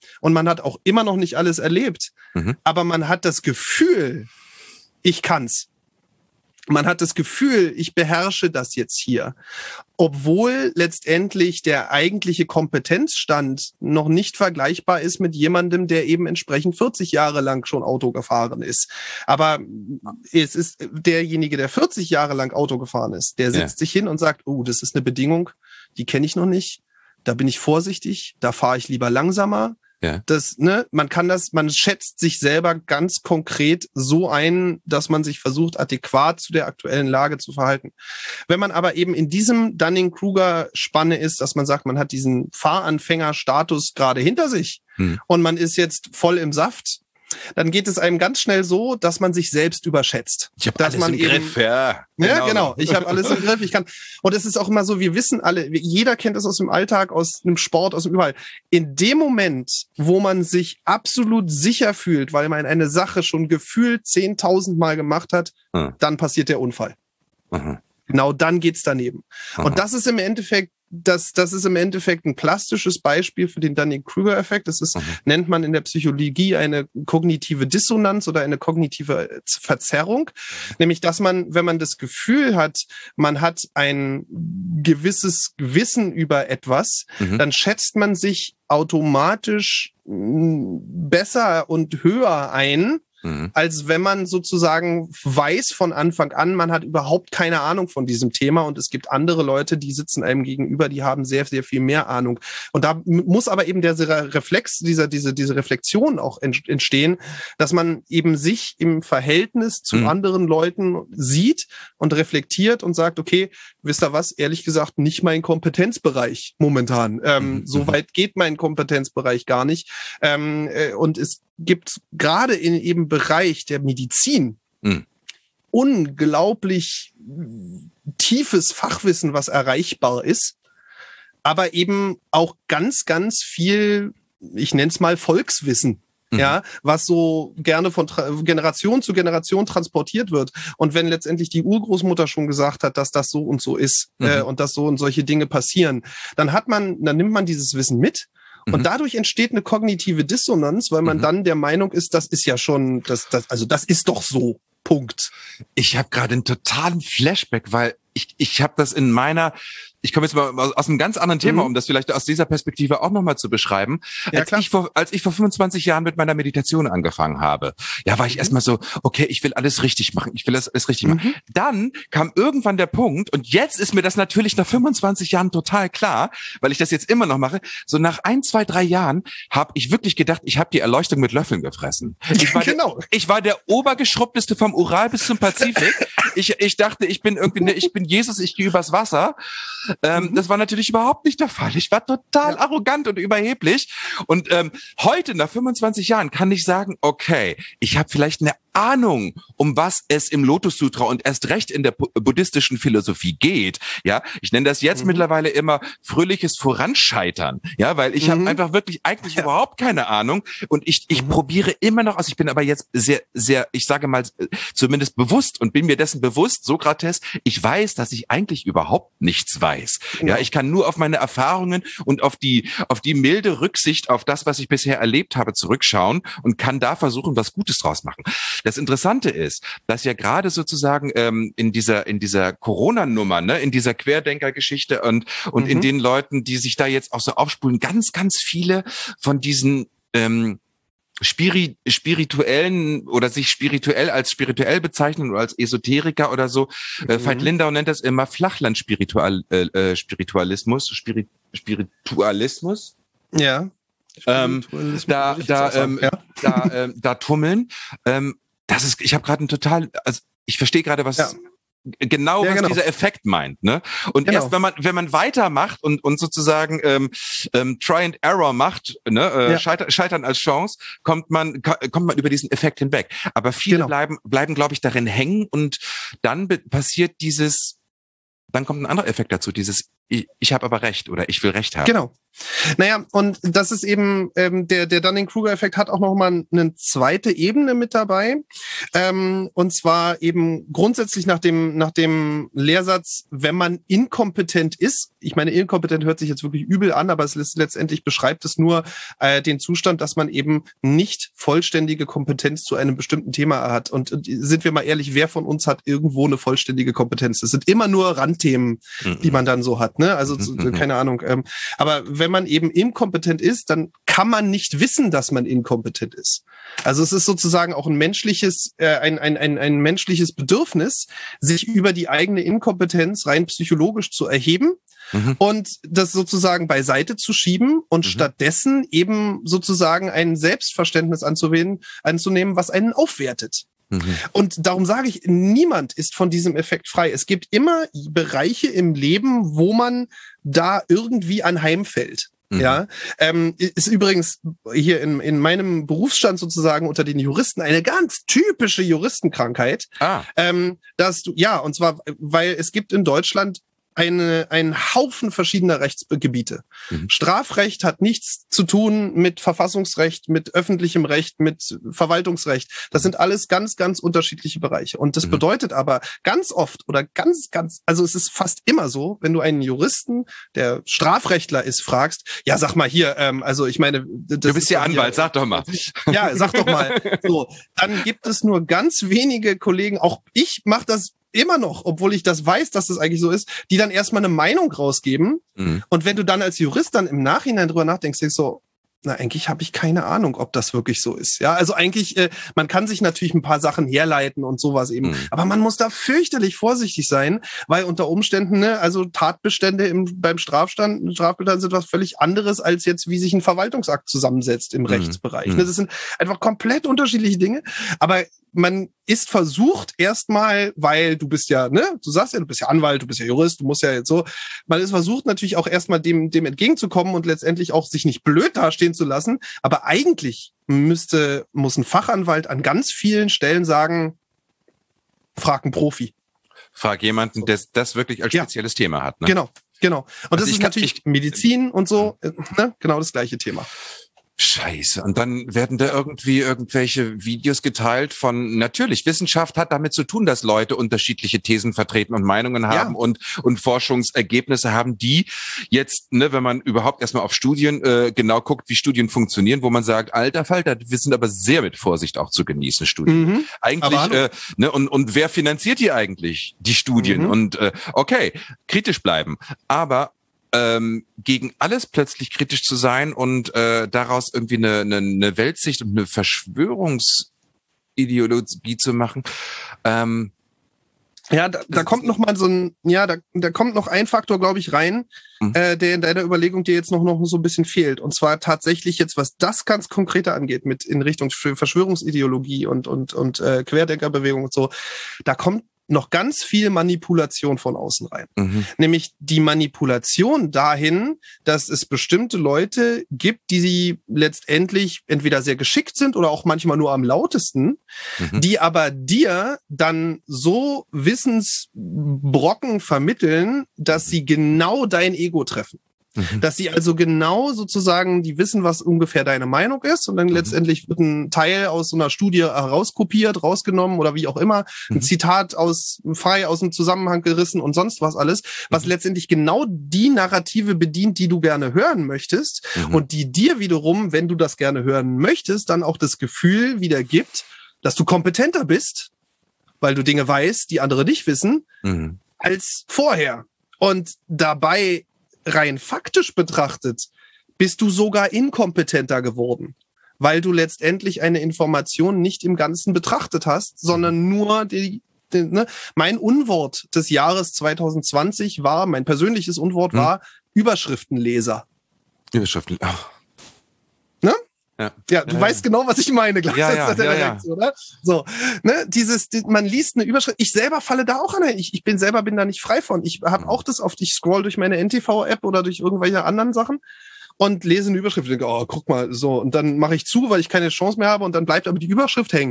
S3: und man hat auch immer noch nicht alles erlebt, mhm. aber man hat das Gefühl, ich kann's. Man hat das Gefühl, ich beherrsche das jetzt hier. Obwohl letztendlich der eigentliche Kompetenzstand noch nicht vergleichbar ist mit jemandem, der eben entsprechend vierzig Jahre lang schon Auto gefahren ist. Aber es ist derjenige, der vierzig Jahre lang Auto gefahren ist, der setzt ja. sich hin und sagt, oh, das ist eine Bedingung, die kenne ich noch nicht. Da bin ich vorsichtig, da fahre ich lieber langsamer. Ja. Das, ne, man kann das, man schätzt sich selber ganz konkret so ein, dass man sich versucht, adäquat zu der aktuellen Lage zu verhalten. Wenn man aber eben in diesem Dunning-Kruger-Spanne ist, dass man sagt, man hat diesen Fahranfänger-Status gerade hinter sich hm. und man ist jetzt voll im Saft, dann geht es einem ganz schnell so, dass man sich selbst überschätzt.
S2: Ich habe
S3: alles
S2: alles
S3: man
S2: im
S3: eben,
S2: Griff, ja.
S3: Genau. Ja, genau. Ich habe alles im Griff. Ich kann. Und es ist auch immer so, wir wissen alle, jeder kennt das aus dem Alltag, aus dem Sport, aus dem überall. In dem Moment, wo man sich absolut sicher fühlt, weil man eine Sache schon gefühlt zehntausend Mal gemacht hat, hm. dann passiert der Unfall. Mhm. Genau, dann geht's daneben. Mhm. Und das ist im Endeffekt Das, das ist im Endeffekt ein plastisches Beispiel für den Dunning-Kruger-Effekt. Das ist, mhm. nennt man in der Psychologie eine kognitive Dissonanz oder eine kognitive Verzerrung. Mhm. Nämlich, dass man, wenn man das Gefühl hat, man hat ein gewisses Wissen über etwas, mhm. dann schätzt man sich automatisch besser und höher ein, mhm. als wenn man sozusagen weiß von Anfang an, man hat überhaupt keine Ahnung von diesem Thema und es gibt andere Leute, die sitzen einem gegenüber, die haben sehr, sehr viel mehr Ahnung. Und da muss aber eben der Reflex, dieser, diese, diese Reflexion auch entstehen, dass man eben sich im Verhältnis zu mhm. anderen Leuten sieht und reflektiert und sagt, okay, wisst ihr was, ehrlich gesagt, nicht mein Kompetenzbereich momentan. Ähm, mhm. So weit geht mein Kompetenzbereich gar nicht. Ähm, äh, und es gibt gerade in eben Bereich der Medizin mhm. unglaublich tiefes Fachwissen, was erreichbar ist, aber eben auch ganz, ganz viel, ich nenne es mal Volkswissen, mhm. ja, was so gerne von Tra- Generation zu Generation transportiert wird. Und wenn letztendlich die Urgroßmutter schon gesagt hat, dass das so und so ist mhm. äh, und dass so und solche Dinge passieren, dann hat man, dann nimmt man dieses Wissen mit. Und dadurch entsteht eine kognitive Dissonanz, weil man mhm. dann der Meinung ist, das ist ja schon, das, das, also das ist doch so. Punkt.
S2: Ich habe gerade einen totalen Flashback, weil ich, ich habe das in meiner, ich komme jetzt mal aus einem ganz anderen Thema, mhm. um das vielleicht aus dieser Perspektive auch nochmal zu beschreiben. Ja, als, ich vor, als ich vor fünfundzwanzig Jahren mit meiner Meditation angefangen habe, ja, war ich mhm. erstmal so, okay, ich will alles richtig machen, ich will das alles richtig mhm. machen. Dann kam irgendwann der Punkt, und jetzt ist mir das natürlich nach fünfundzwanzig Jahren total klar, weil ich das jetzt immer noch mache, so nach ein, zwei, drei Jahren habe ich wirklich gedacht, ich habe die Erleuchtung mit Löffeln gefressen. Ich war, genau. der, ich war der obergeschrubbteste vom Ural bis zum Pazifik. Ich, ich dachte, ich bin irgendwie, ich bin Jesus, ich gehe übers Wasser. Ähm, mhm. Das war natürlich überhaupt nicht der Fall. Ich war total ja. arrogant und überheblich. Und ähm, heute, nach fünfundzwanzig Jahren, kann ich sagen, okay, ich habe vielleicht eine Ahnung, um was es im Lotus Sutra und erst recht in der buddhistischen Philosophie geht. Ja, ich nenne das jetzt mhm. mittlerweile immer fröhliches Voranscheitern. Ja, weil ich mhm. habe einfach wirklich eigentlich ja. überhaupt keine Ahnung und ich ich mhm. probiere immer noch aus. Ich bin aber jetzt sehr sehr, ich sage mal zumindest bewusst und bin mir dessen bewusst, Sokrates, ich weiß, dass ich eigentlich überhaupt nichts weiß. Mhm. Ja, ich kann nur auf meine Erfahrungen und auf die auf die milde Rücksicht auf das, was ich bisher erlebt habe, zurückschauen und kann da versuchen, was Gutes draus machen. Das Interessante ist, dass ja gerade sozusagen ähm, in dieser in dieser Corona-Nummer, ne, in dieser Querdenker-Geschichte und und mhm. in den Leuten, die sich da jetzt auch so aufspulen, ganz ganz viele von diesen ähm, Spiri- spirituellen oder sich spirituell als spirituell bezeichnen oder als Esoteriker oder so. Mhm. Äh, Veit Lindau nennt das immer Flachland-Spiritual, äh, Spiritualismus, Spirit- Spiritualismus.
S3: Ja.
S2: Ähm, da da ähm, ja. da ähm, da tummeln. Ähm, das ist, ich habe gerade ein total, also ich verstehe gerade, was ja. genau ja, was genau. dieser Effekt meint, ne? Und genau. erst wenn man wenn man weitermacht und und sozusagen ähm, ähm, Try and Error macht, ne, äh, ja. Scheiter, Scheitern als Chance, kommt man kommt man über diesen Effekt hinweg. Aber viele genau. bleiben bleiben, glaube ich, darin hängen und dann be- passiert dieses, dann kommt ein anderer Effekt dazu, dieses ich, ich habe aber Recht oder ich will Recht haben.
S3: Genau. Naja, und das ist eben, ähm, der, der Dunning-Kruger-Effekt hat auch nochmal eine zweite Ebene mit dabei. Ähm, und zwar eben grundsätzlich nach dem, nach dem Lehrsatz, wenn man inkompetent ist, ich meine, inkompetent hört sich jetzt wirklich übel an, aber es ist, letztendlich beschreibt es nur äh, den Zustand, dass man eben nicht vollständige Kompetenz zu einem bestimmten Thema hat. Und, und sind wir mal ehrlich, wer von uns hat irgendwo eine vollständige Kompetenz? Das sind immer nur Randthemen, mhm. die man dann so hat, ne? Also, mhm. keine Ahnung. Ähm, aber wenn man eben inkompetent ist, dann kann man nicht wissen, dass man inkompetent ist. Also es ist sozusagen auch ein menschliches, äh, ein, ein, ein, ein menschliches Bedürfnis, sich über die eigene Inkompetenz rein psychologisch zu erheben mhm. und das sozusagen beiseite zu schieben und mhm. stattdessen eben sozusagen ein Selbstverständnis anzuwählen, anzunehmen, was einen aufwertet. Mhm. Und darum sage ich, niemand ist von diesem Effekt frei. Es gibt immer Bereiche im Leben, wo man da irgendwie anheimfällt. Mhm. Ja, ähm, ist übrigens hier in, in meinem Berufsstand sozusagen unter den Juristen eine ganz typische Juristenkrankheit. Ah. Ähm, dass du, ja, und zwar, weil es gibt in Deutschland eine, einen Haufen verschiedener Rechtsgebiete. Mhm. Strafrecht hat nichts zu tun mit Verfassungsrecht, mit öffentlichem Recht, mit Verwaltungsrecht. Das sind alles ganz, ganz unterschiedliche Bereiche. Und das mhm. bedeutet aber ganz oft oder ganz, ganz, also es ist fast immer so, wenn du einen Juristen, der Strafrechtler ist, fragst, ja, sag mal hier, ähm, also ich meine... Das
S2: du bist ja Anwalt, hier, sag doch mal.
S3: Ja, sag doch mal. So, dann gibt es nur ganz wenige Kollegen, auch ich mache das immer noch, obwohl ich das weiß, dass das eigentlich so ist, die dann erstmal eine Meinung rausgeben. Mhm. Und wenn du dann als Jurist dann im Nachhinein drüber nachdenkst, denkst du so, na, eigentlich habe ich keine Ahnung, ob das wirklich so ist. Ja, also eigentlich, äh, man kann sich natürlich ein paar Sachen herleiten und sowas eben, mhm. aber man muss da fürchterlich vorsichtig sein, weil unter Umständen, ne, also Tatbestände im, beim Strafstand, Strafbestand sind was völlig anderes als jetzt, wie sich ein Verwaltungsakt zusammensetzt im mhm. Rechtsbereich. Mhm. Ne, das sind einfach komplett unterschiedliche Dinge, aber man ist versucht erstmal, weil du bist ja, ne, du sagst ja, du bist ja Anwalt, du bist ja Jurist, du musst ja jetzt so, man ist versucht natürlich auch erstmal dem, dem entgegenzukommen und letztendlich auch sich nicht blöd dastehen zu lassen, aber eigentlich müsste, muss ein Fachanwalt an ganz vielen Stellen sagen, frag einen Profi.
S2: Frag jemanden, der das wirklich als spezielles ja. Thema hat. Ne?
S3: Genau, genau. Und also das ist kann, natürlich ich, Medizin und so, ne, genau das gleiche Thema.
S2: Scheiße. Und dann werden da irgendwie irgendwelche Videos geteilt von, natürlich, Wissenschaft hat damit zu tun, dass Leute unterschiedliche Thesen vertreten und Meinungen haben ja. und und Forschungsergebnisse haben, die jetzt, ne, wenn man überhaupt erstmal auf Studien äh, genau guckt, wie Studien funktionieren, wo man sagt, alter Falter, wir sind aber sehr mit Vorsicht auch zu genießen, Studien. Mhm. Eigentlich, äh, ne, und und wer finanziert die eigentlich, die Studien? Mhm. Und äh, okay, kritisch bleiben. Aber Ähm, gegen alles plötzlich kritisch zu sein und äh, daraus irgendwie eine, eine, eine Weltsicht und eine Verschwörungsideologie zu machen. Ähm,
S3: ja, da, da kommt noch mal so ein, ja, da, da kommt noch ein Faktor, glaube ich, rein, mhm. äh, der in deiner Überlegung dir jetzt noch noch so ein bisschen fehlt. Und zwar tatsächlich jetzt, was das ganz konkreter angeht, mit in Richtung Verschwörungsideologie und und und äh, Querdenkerbewegung und so, da kommt noch ganz viel Manipulation von außen rein. Mhm. Nämlich die Manipulation dahin, dass es bestimmte Leute gibt, die sie letztendlich entweder sehr geschickt sind oder auch manchmal nur am lautesten, mhm. die aber dir dann so Wissensbrocken vermitteln, dass sie genau dein Ego treffen. Mhm. Dass sie also genau sozusagen, die wissen, was ungefähr deine Meinung ist und dann mhm. letztendlich wird ein Teil aus so einer Studie herauskopiert, rausgenommen oder wie auch immer, mhm. ein Zitat aus frei aus dem Zusammenhang gerissen und sonst was alles, was mhm. letztendlich genau die Narrative bedient, die du gerne hören möchtest mhm. und die dir wiederum, wenn du das gerne hören möchtest, dann auch das Gefühl wieder gibt, dass du kompetenter bist, weil du Dinge weißt, die andere nicht wissen, mhm. als vorher. Und dabei rein faktisch betrachtet, bist du sogar inkompetenter geworden, weil du letztendlich eine Information nicht im Ganzen betrachtet hast, sondern nur die, die ne? Mein Unwort des Jahres zwanzig zwanzig war, mein persönliches Unwort hm. war Überschriftenleser.
S2: Überschriften, oh.
S3: Ne?
S2: Ja,
S3: ja, du ja, weißt ja. genau, was ich meine, glaube ich.
S2: Ja, ja, ja, ja.
S3: Oder? So, ne, dieses, die, man liest eine Überschrift. Ich selber falle da auch an. Ich, ich bin selber bin da nicht frei von. Ich habe mhm. auch das oft. Ich scroll durch meine N T V-App oder durch irgendwelche anderen Sachen und lese eine Überschrift und denke, oh, guck mal, so. Und dann mache ich zu, weil ich keine Chance mehr habe und dann bleibt aber die Überschrift hängen.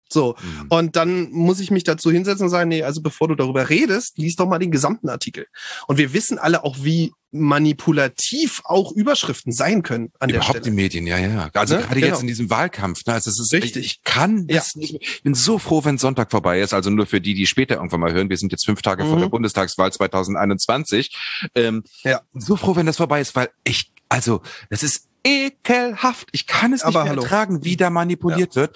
S3: So.
S2: Mhm.
S3: Und dann muss ich mich dazu hinsetzen und sagen, nee, also bevor du darüber redest, lies doch mal den gesamten Artikel. Und wir wissen alle auch, wie manipulativ auch Überschriften sein können an der
S2: Überhaupt
S3: Stelle.
S2: die Medien, ja, ja. Also
S3: Ne?
S2: gerade
S3: Genau.
S2: jetzt in diesem Wahlkampf, ne, also es ist
S3: Richtig.
S2: Ich, ich kann das
S3: Ja.
S2: nicht mehr. Ich bin so froh, wenn Sonntag vorbei ist. Also nur für die, die später irgendwann mal hören. Wir sind jetzt fünf Tage
S3: Mhm.
S2: vor der Bundestagswahl zwanzig einundzwanzig. Ähm,
S3: Ja.
S2: So froh, wenn das vorbei ist, weil ich, also das ist ekelhaft. Ich kann es nicht
S3: Aber
S2: mehr
S3: hallo.
S2: ertragen, wie da manipuliert wird.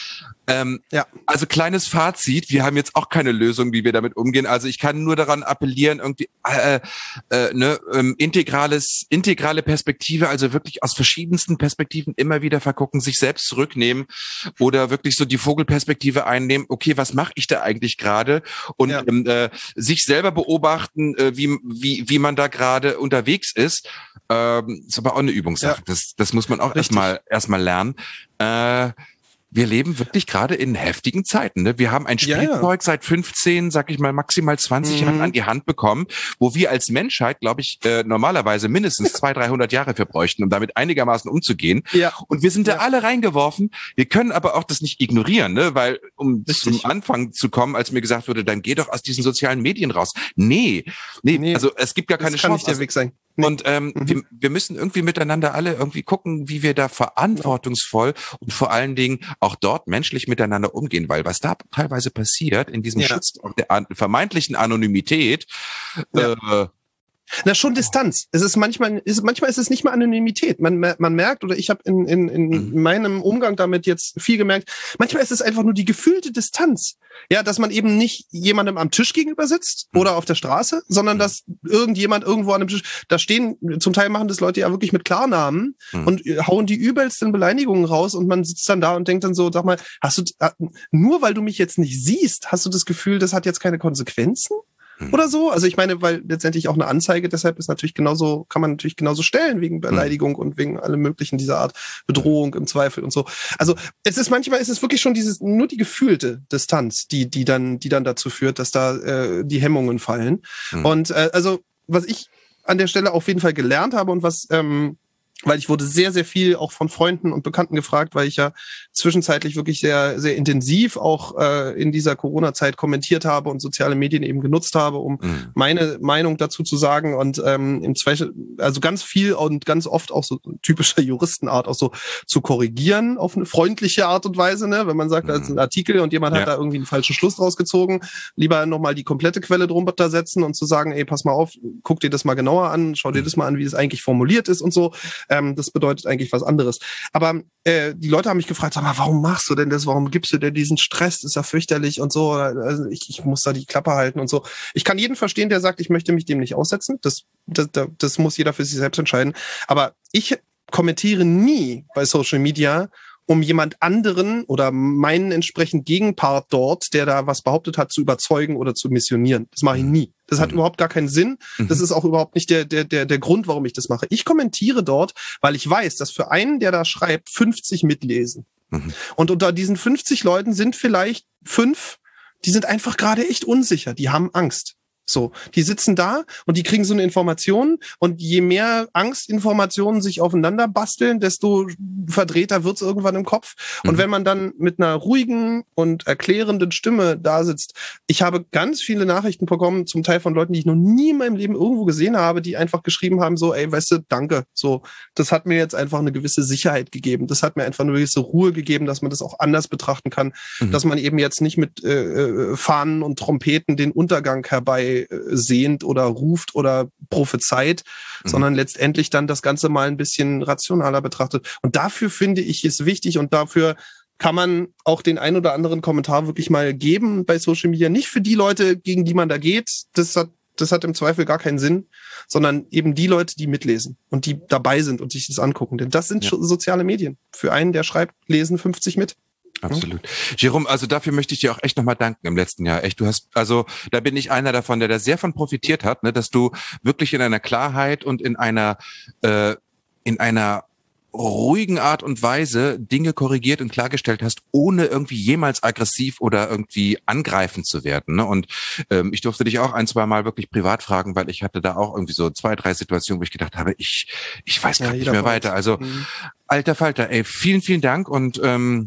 S2: Ähm,
S3: Ja.
S2: Also kleines Fazit, wir haben jetzt auch keine Lösung, wie wir damit umgehen. Also ich kann nur daran appellieren, irgendwie äh, äh, ne, ähm, integrales, integrale Perspektive, also wirklich aus verschiedensten Perspektiven immer wieder vergucken, sich selbst zurücknehmen oder wirklich so die Vogelperspektive einnehmen. Okay, was mache ich da eigentlich gerade? Und
S3: Ja.
S2: ähm, äh, sich selber beobachten, äh, wie wie wie man da gerade unterwegs ist. Ähm, ist aber auch eine Übungssache.
S3: Ja.
S2: Das das muss man auch
S3: Richtig.
S2: erstmal erstmal lernen. Äh, Wir leben wirklich gerade in heftigen Zeiten. Ne? Wir haben ein
S3: Ja, ja.
S2: Spielzeug seit fünfzehn, sag ich mal, maximal zwanzig
S3: Mhm.
S2: Jahren an die Hand bekommen, wo wir als Menschheit, glaube ich, äh, normalerweise mindestens zweihundert, dreihundert Jahre für bräuchten, um damit einigermaßen umzugehen.
S3: Ja.
S2: Und wir sind
S3: Ja.
S2: da alle reingeworfen. Wir können aber auch das nicht ignorieren, ne? Weil um
S3: Richtig.
S2: zum Anfang zu kommen, als mir gesagt wurde, dann geh doch aus diesen sozialen Medien raus. Nee, nee,
S3: Nee.
S2: also es gibt gar keine
S3: Das kann
S2: Chance.
S3: nicht der
S2: Also,
S3: Weg sein. Nee.
S2: und ähm,
S3: Mhm.
S2: wir, wir müssen irgendwie miteinander alle irgendwie gucken, wie wir da verantwortungsvoll und vor allen Dingen auch dort menschlich miteinander umgehen, weil was da teilweise passiert in diesem
S3: Ja.
S2: Schutz der an, vermeintlichen Anonymität,
S3: Ja.
S2: äh,
S3: Na, schon Distanz. Es ist manchmal, ist, manchmal ist es nicht mehr Anonymität. Man, mer- man merkt, oder ich habe in, in, in
S2: Mhm.
S3: meinem Umgang damit jetzt viel gemerkt, manchmal ist es einfach nur die gefühlte Distanz. Ja, dass man eben nicht jemandem am Tisch gegenüber sitzt
S2: Mhm.
S3: oder auf der Straße, sondern
S2: Mhm.
S3: dass irgendjemand irgendwo an dem Tisch, da stehen, zum Teil machen das Leute ja wirklich mit Klarnamen
S2: Mhm.
S3: und äh, hauen die übelsten Beleidigungen raus und man sitzt dann da und denkt dann so, sag mal, hast du, äh, nur weil du mich jetzt nicht siehst, hast du das Gefühl, das hat jetzt keine Konsequenzen? Oder so. Also ich meine, weil letztendlich auch eine Anzeige, deshalb ist natürlich genauso, kann man natürlich genauso stellen, wegen Beleidigung und wegen allem möglichen dieser Art, Bedrohung im Zweifel und so. Also es ist manchmal ist es wirklich schon dieses, nur die gefühlte Distanz, die, die dann, die dann dazu führt, dass da äh, die Hemmungen fallen.
S2: Mhm.
S3: Und äh, also, was ich an der Stelle auf jeden Fall gelernt habe und was, ähm, weil ich wurde sehr, sehr viel auch von Freunden und Bekannten gefragt, weil ich ja zwischenzeitlich wirklich sehr, sehr intensiv auch äh, in dieser Corona-Zeit kommentiert habe und soziale Medien eben genutzt habe, um
S2: Mhm.
S3: meine Meinung dazu zu sagen und ähm, im Zweifel, also ganz viel und ganz oft auch so typischer Juristenart auch so zu korrigieren auf eine freundliche Art und Weise, ne? Wenn man sagt, da ist ein Artikel und jemand
S2: Ja.
S3: hat da irgendwie einen falschen Schluss draus gezogen, lieber nochmal die komplette Quelle drunter setzen und zu sagen, ey, pass mal auf, guck dir das mal genauer an, schau dir
S2: Mhm.
S3: das mal an, wie das eigentlich formuliert ist und so. Ähm, das bedeutet eigentlich was anderes. Aber äh, die Leute haben mich gefragt, sag mal, warum machst du denn das? Warum gibst du denn diesen Stress? Das ist ja fürchterlich und so. Also ich, ich muss da die Klappe halten und so. Ich kann jeden verstehen, der sagt, ich möchte mich dem nicht aussetzen. Das, das, das, das muss jeder für sich selbst entscheiden. Aber ich kommentiere nie bei Social Media, um jemand anderen oder meinen entsprechend Gegenpart dort, der da was behauptet hat, zu überzeugen oder zu missionieren. Das mache ich nie. Das hat
S2: Mhm.
S3: überhaupt gar keinen Sinn. Das
S2: Mhm.
S3: ist auch überhaupt nicht der, der, der, der Grund, warum ich das mache. Ich kommentiere dort, weil ich weiß, dass für einen, der da schreibt, fünfzig mitlesen.
S2: Mhm.
S3: Und unter diesen fünfzig Leuten sind vielleicht fünf, die sind einfach gerade echt unsicher. Die haben Angst. So, die sitzen da und die kriegen so eine Information und je mehr Angstinformationen sich aufeinander basteln, desto verdrehter wird's irgendwann im Kopf. Und
S2: Mhm.
S3: wenn man dann mit einer ruhigen und erklärenden Stimme da sitzt, ich habe ganz viele Nachrichten bekommen, zum Teil von Leuten, die ich noch nie in meinem Leben irgendwo gesehen habe, die einfach geschrieben haben, so, ey, weißt du, danke. So, das hat mir jetzt einfach eine gewisse Sicherheit gegeben. Das hat mir einfach eine gewisse Ruhe gegeben, dass man das auch anders betrachten kann,
S2: Mhm.
S3: dass man eben jetzt nicht mit äh, Fahnen und Trompeten den Untergang herbei sehnt oder ruft oder prophezeit,
S2: Mhm.
S3: sondern letztendlich dann das Ganze mal ein bisschen rationaler betrachtet. Und dafür finde ich es wichtig und dafür kann man auch den ein oder anderen Kommentar wirklich mal geben bei Social Media. Nicht für die Leute, gegen die man da geht. Das hat, das hat im Zweifel gar keinen Sinn, sondern eben die Leute, die mitlesen und die dabei sind und sich das angucken. Denn das sind
S2: Ja.
S3: schon soziale Medien. Für einen, der schreibt, lesen fünfzig mit.
S2: Absolut. Jerome, also dafür möchte ich dir auch echt nochmal danken im letzten Jahr. Echt, du hast, also da bin ich einer davon, der da sehr von profitiert hat, ne, dass du wirklich in einer Klarheit und in einer, äh, in einer ruhigen Art und Weise Dinge korrigiert und klargestellt hast, ohne irgendwie jemals aggressiv oder irgendwie angreifend zu werden. Ne? Und ähm, ich durfte dich auch ein, zwei Mal wirklich privat fragen, weil ich hatte da auch irgendwie so zwei, drei Situationen, wo ich gedacht habe, ich, ich weiß
S3: Ja,
S2: gerade nicht
S3: jeder
S2: mehr
S3: von
S2: weiter.
S3: uns.
S2: Also
S3: Mhm.
S2: alter Falter, ey, vielen, vielen Dank und ähm,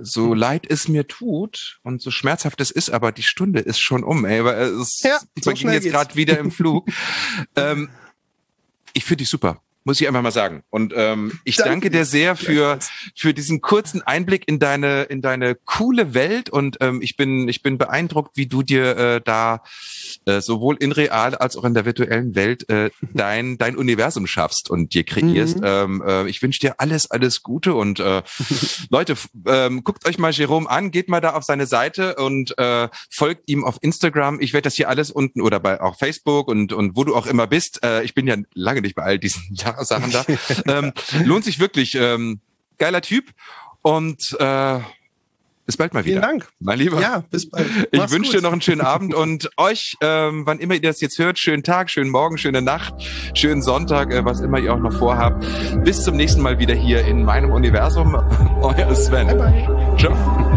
S2: so leid es mir tut und so schmerzhaft es ist, aber die Stunde ist schon um, ey, weil es
S3: Ja, so
S2: verging
S3: schnell
S2: jetzt
S3: geht's.
S2: gerade wieder im Flug. ähm, ich finde dich super. Muss ich einfach mal sagen. Und ähm, ich danke,
S3: Danke
S2: dir
S3: dir.
S2: sehr für für diesen kurzen Einblick in deine in deine coole Welt. Und ähm, ich bin ich bin beeindruckt, wie du dir äh, da äh, sowohl in real als auch in der virtuellen Welt äh, dein dein Universum schaffst und dir kreierst.
S3: Mhm.
S2: Ähm, äh, ich wünsche dir alles alles Gute und äh, Leute, f- ähm, guckt euch mal Jerome an, geht mal da auf seine Seite und äh, folgt ihm auf Instagram. Ich werde das hier alles unten oder bei auch Facebook und und wo du auch immer bist. Äh, ich bin ja lange nicht bei all diesen Sachen da. ähm, lohnt sich wirklich. Ähm, geiler Typ. Und äh, bis bald mal wieder.
S3: Vielen Dank.
S2: Mein Lieber.
S3: Ja, bis bald.
S2: Ich
S3: Mach's
S2: wünsche
S3: gut.
S2: dir noch einen schönen Abend und euch, ähm, wann immer ihr das jetzt hört, schönen Tag, schönen Morgen, schöne Nacht, schönen Sonntag, äh, was immer ihr auch noch vorhabt. Bis zum nächsten Mal wieder hier in meinem Universum. Euer Sven.
S3: Bye, bye.
S2: Ciao.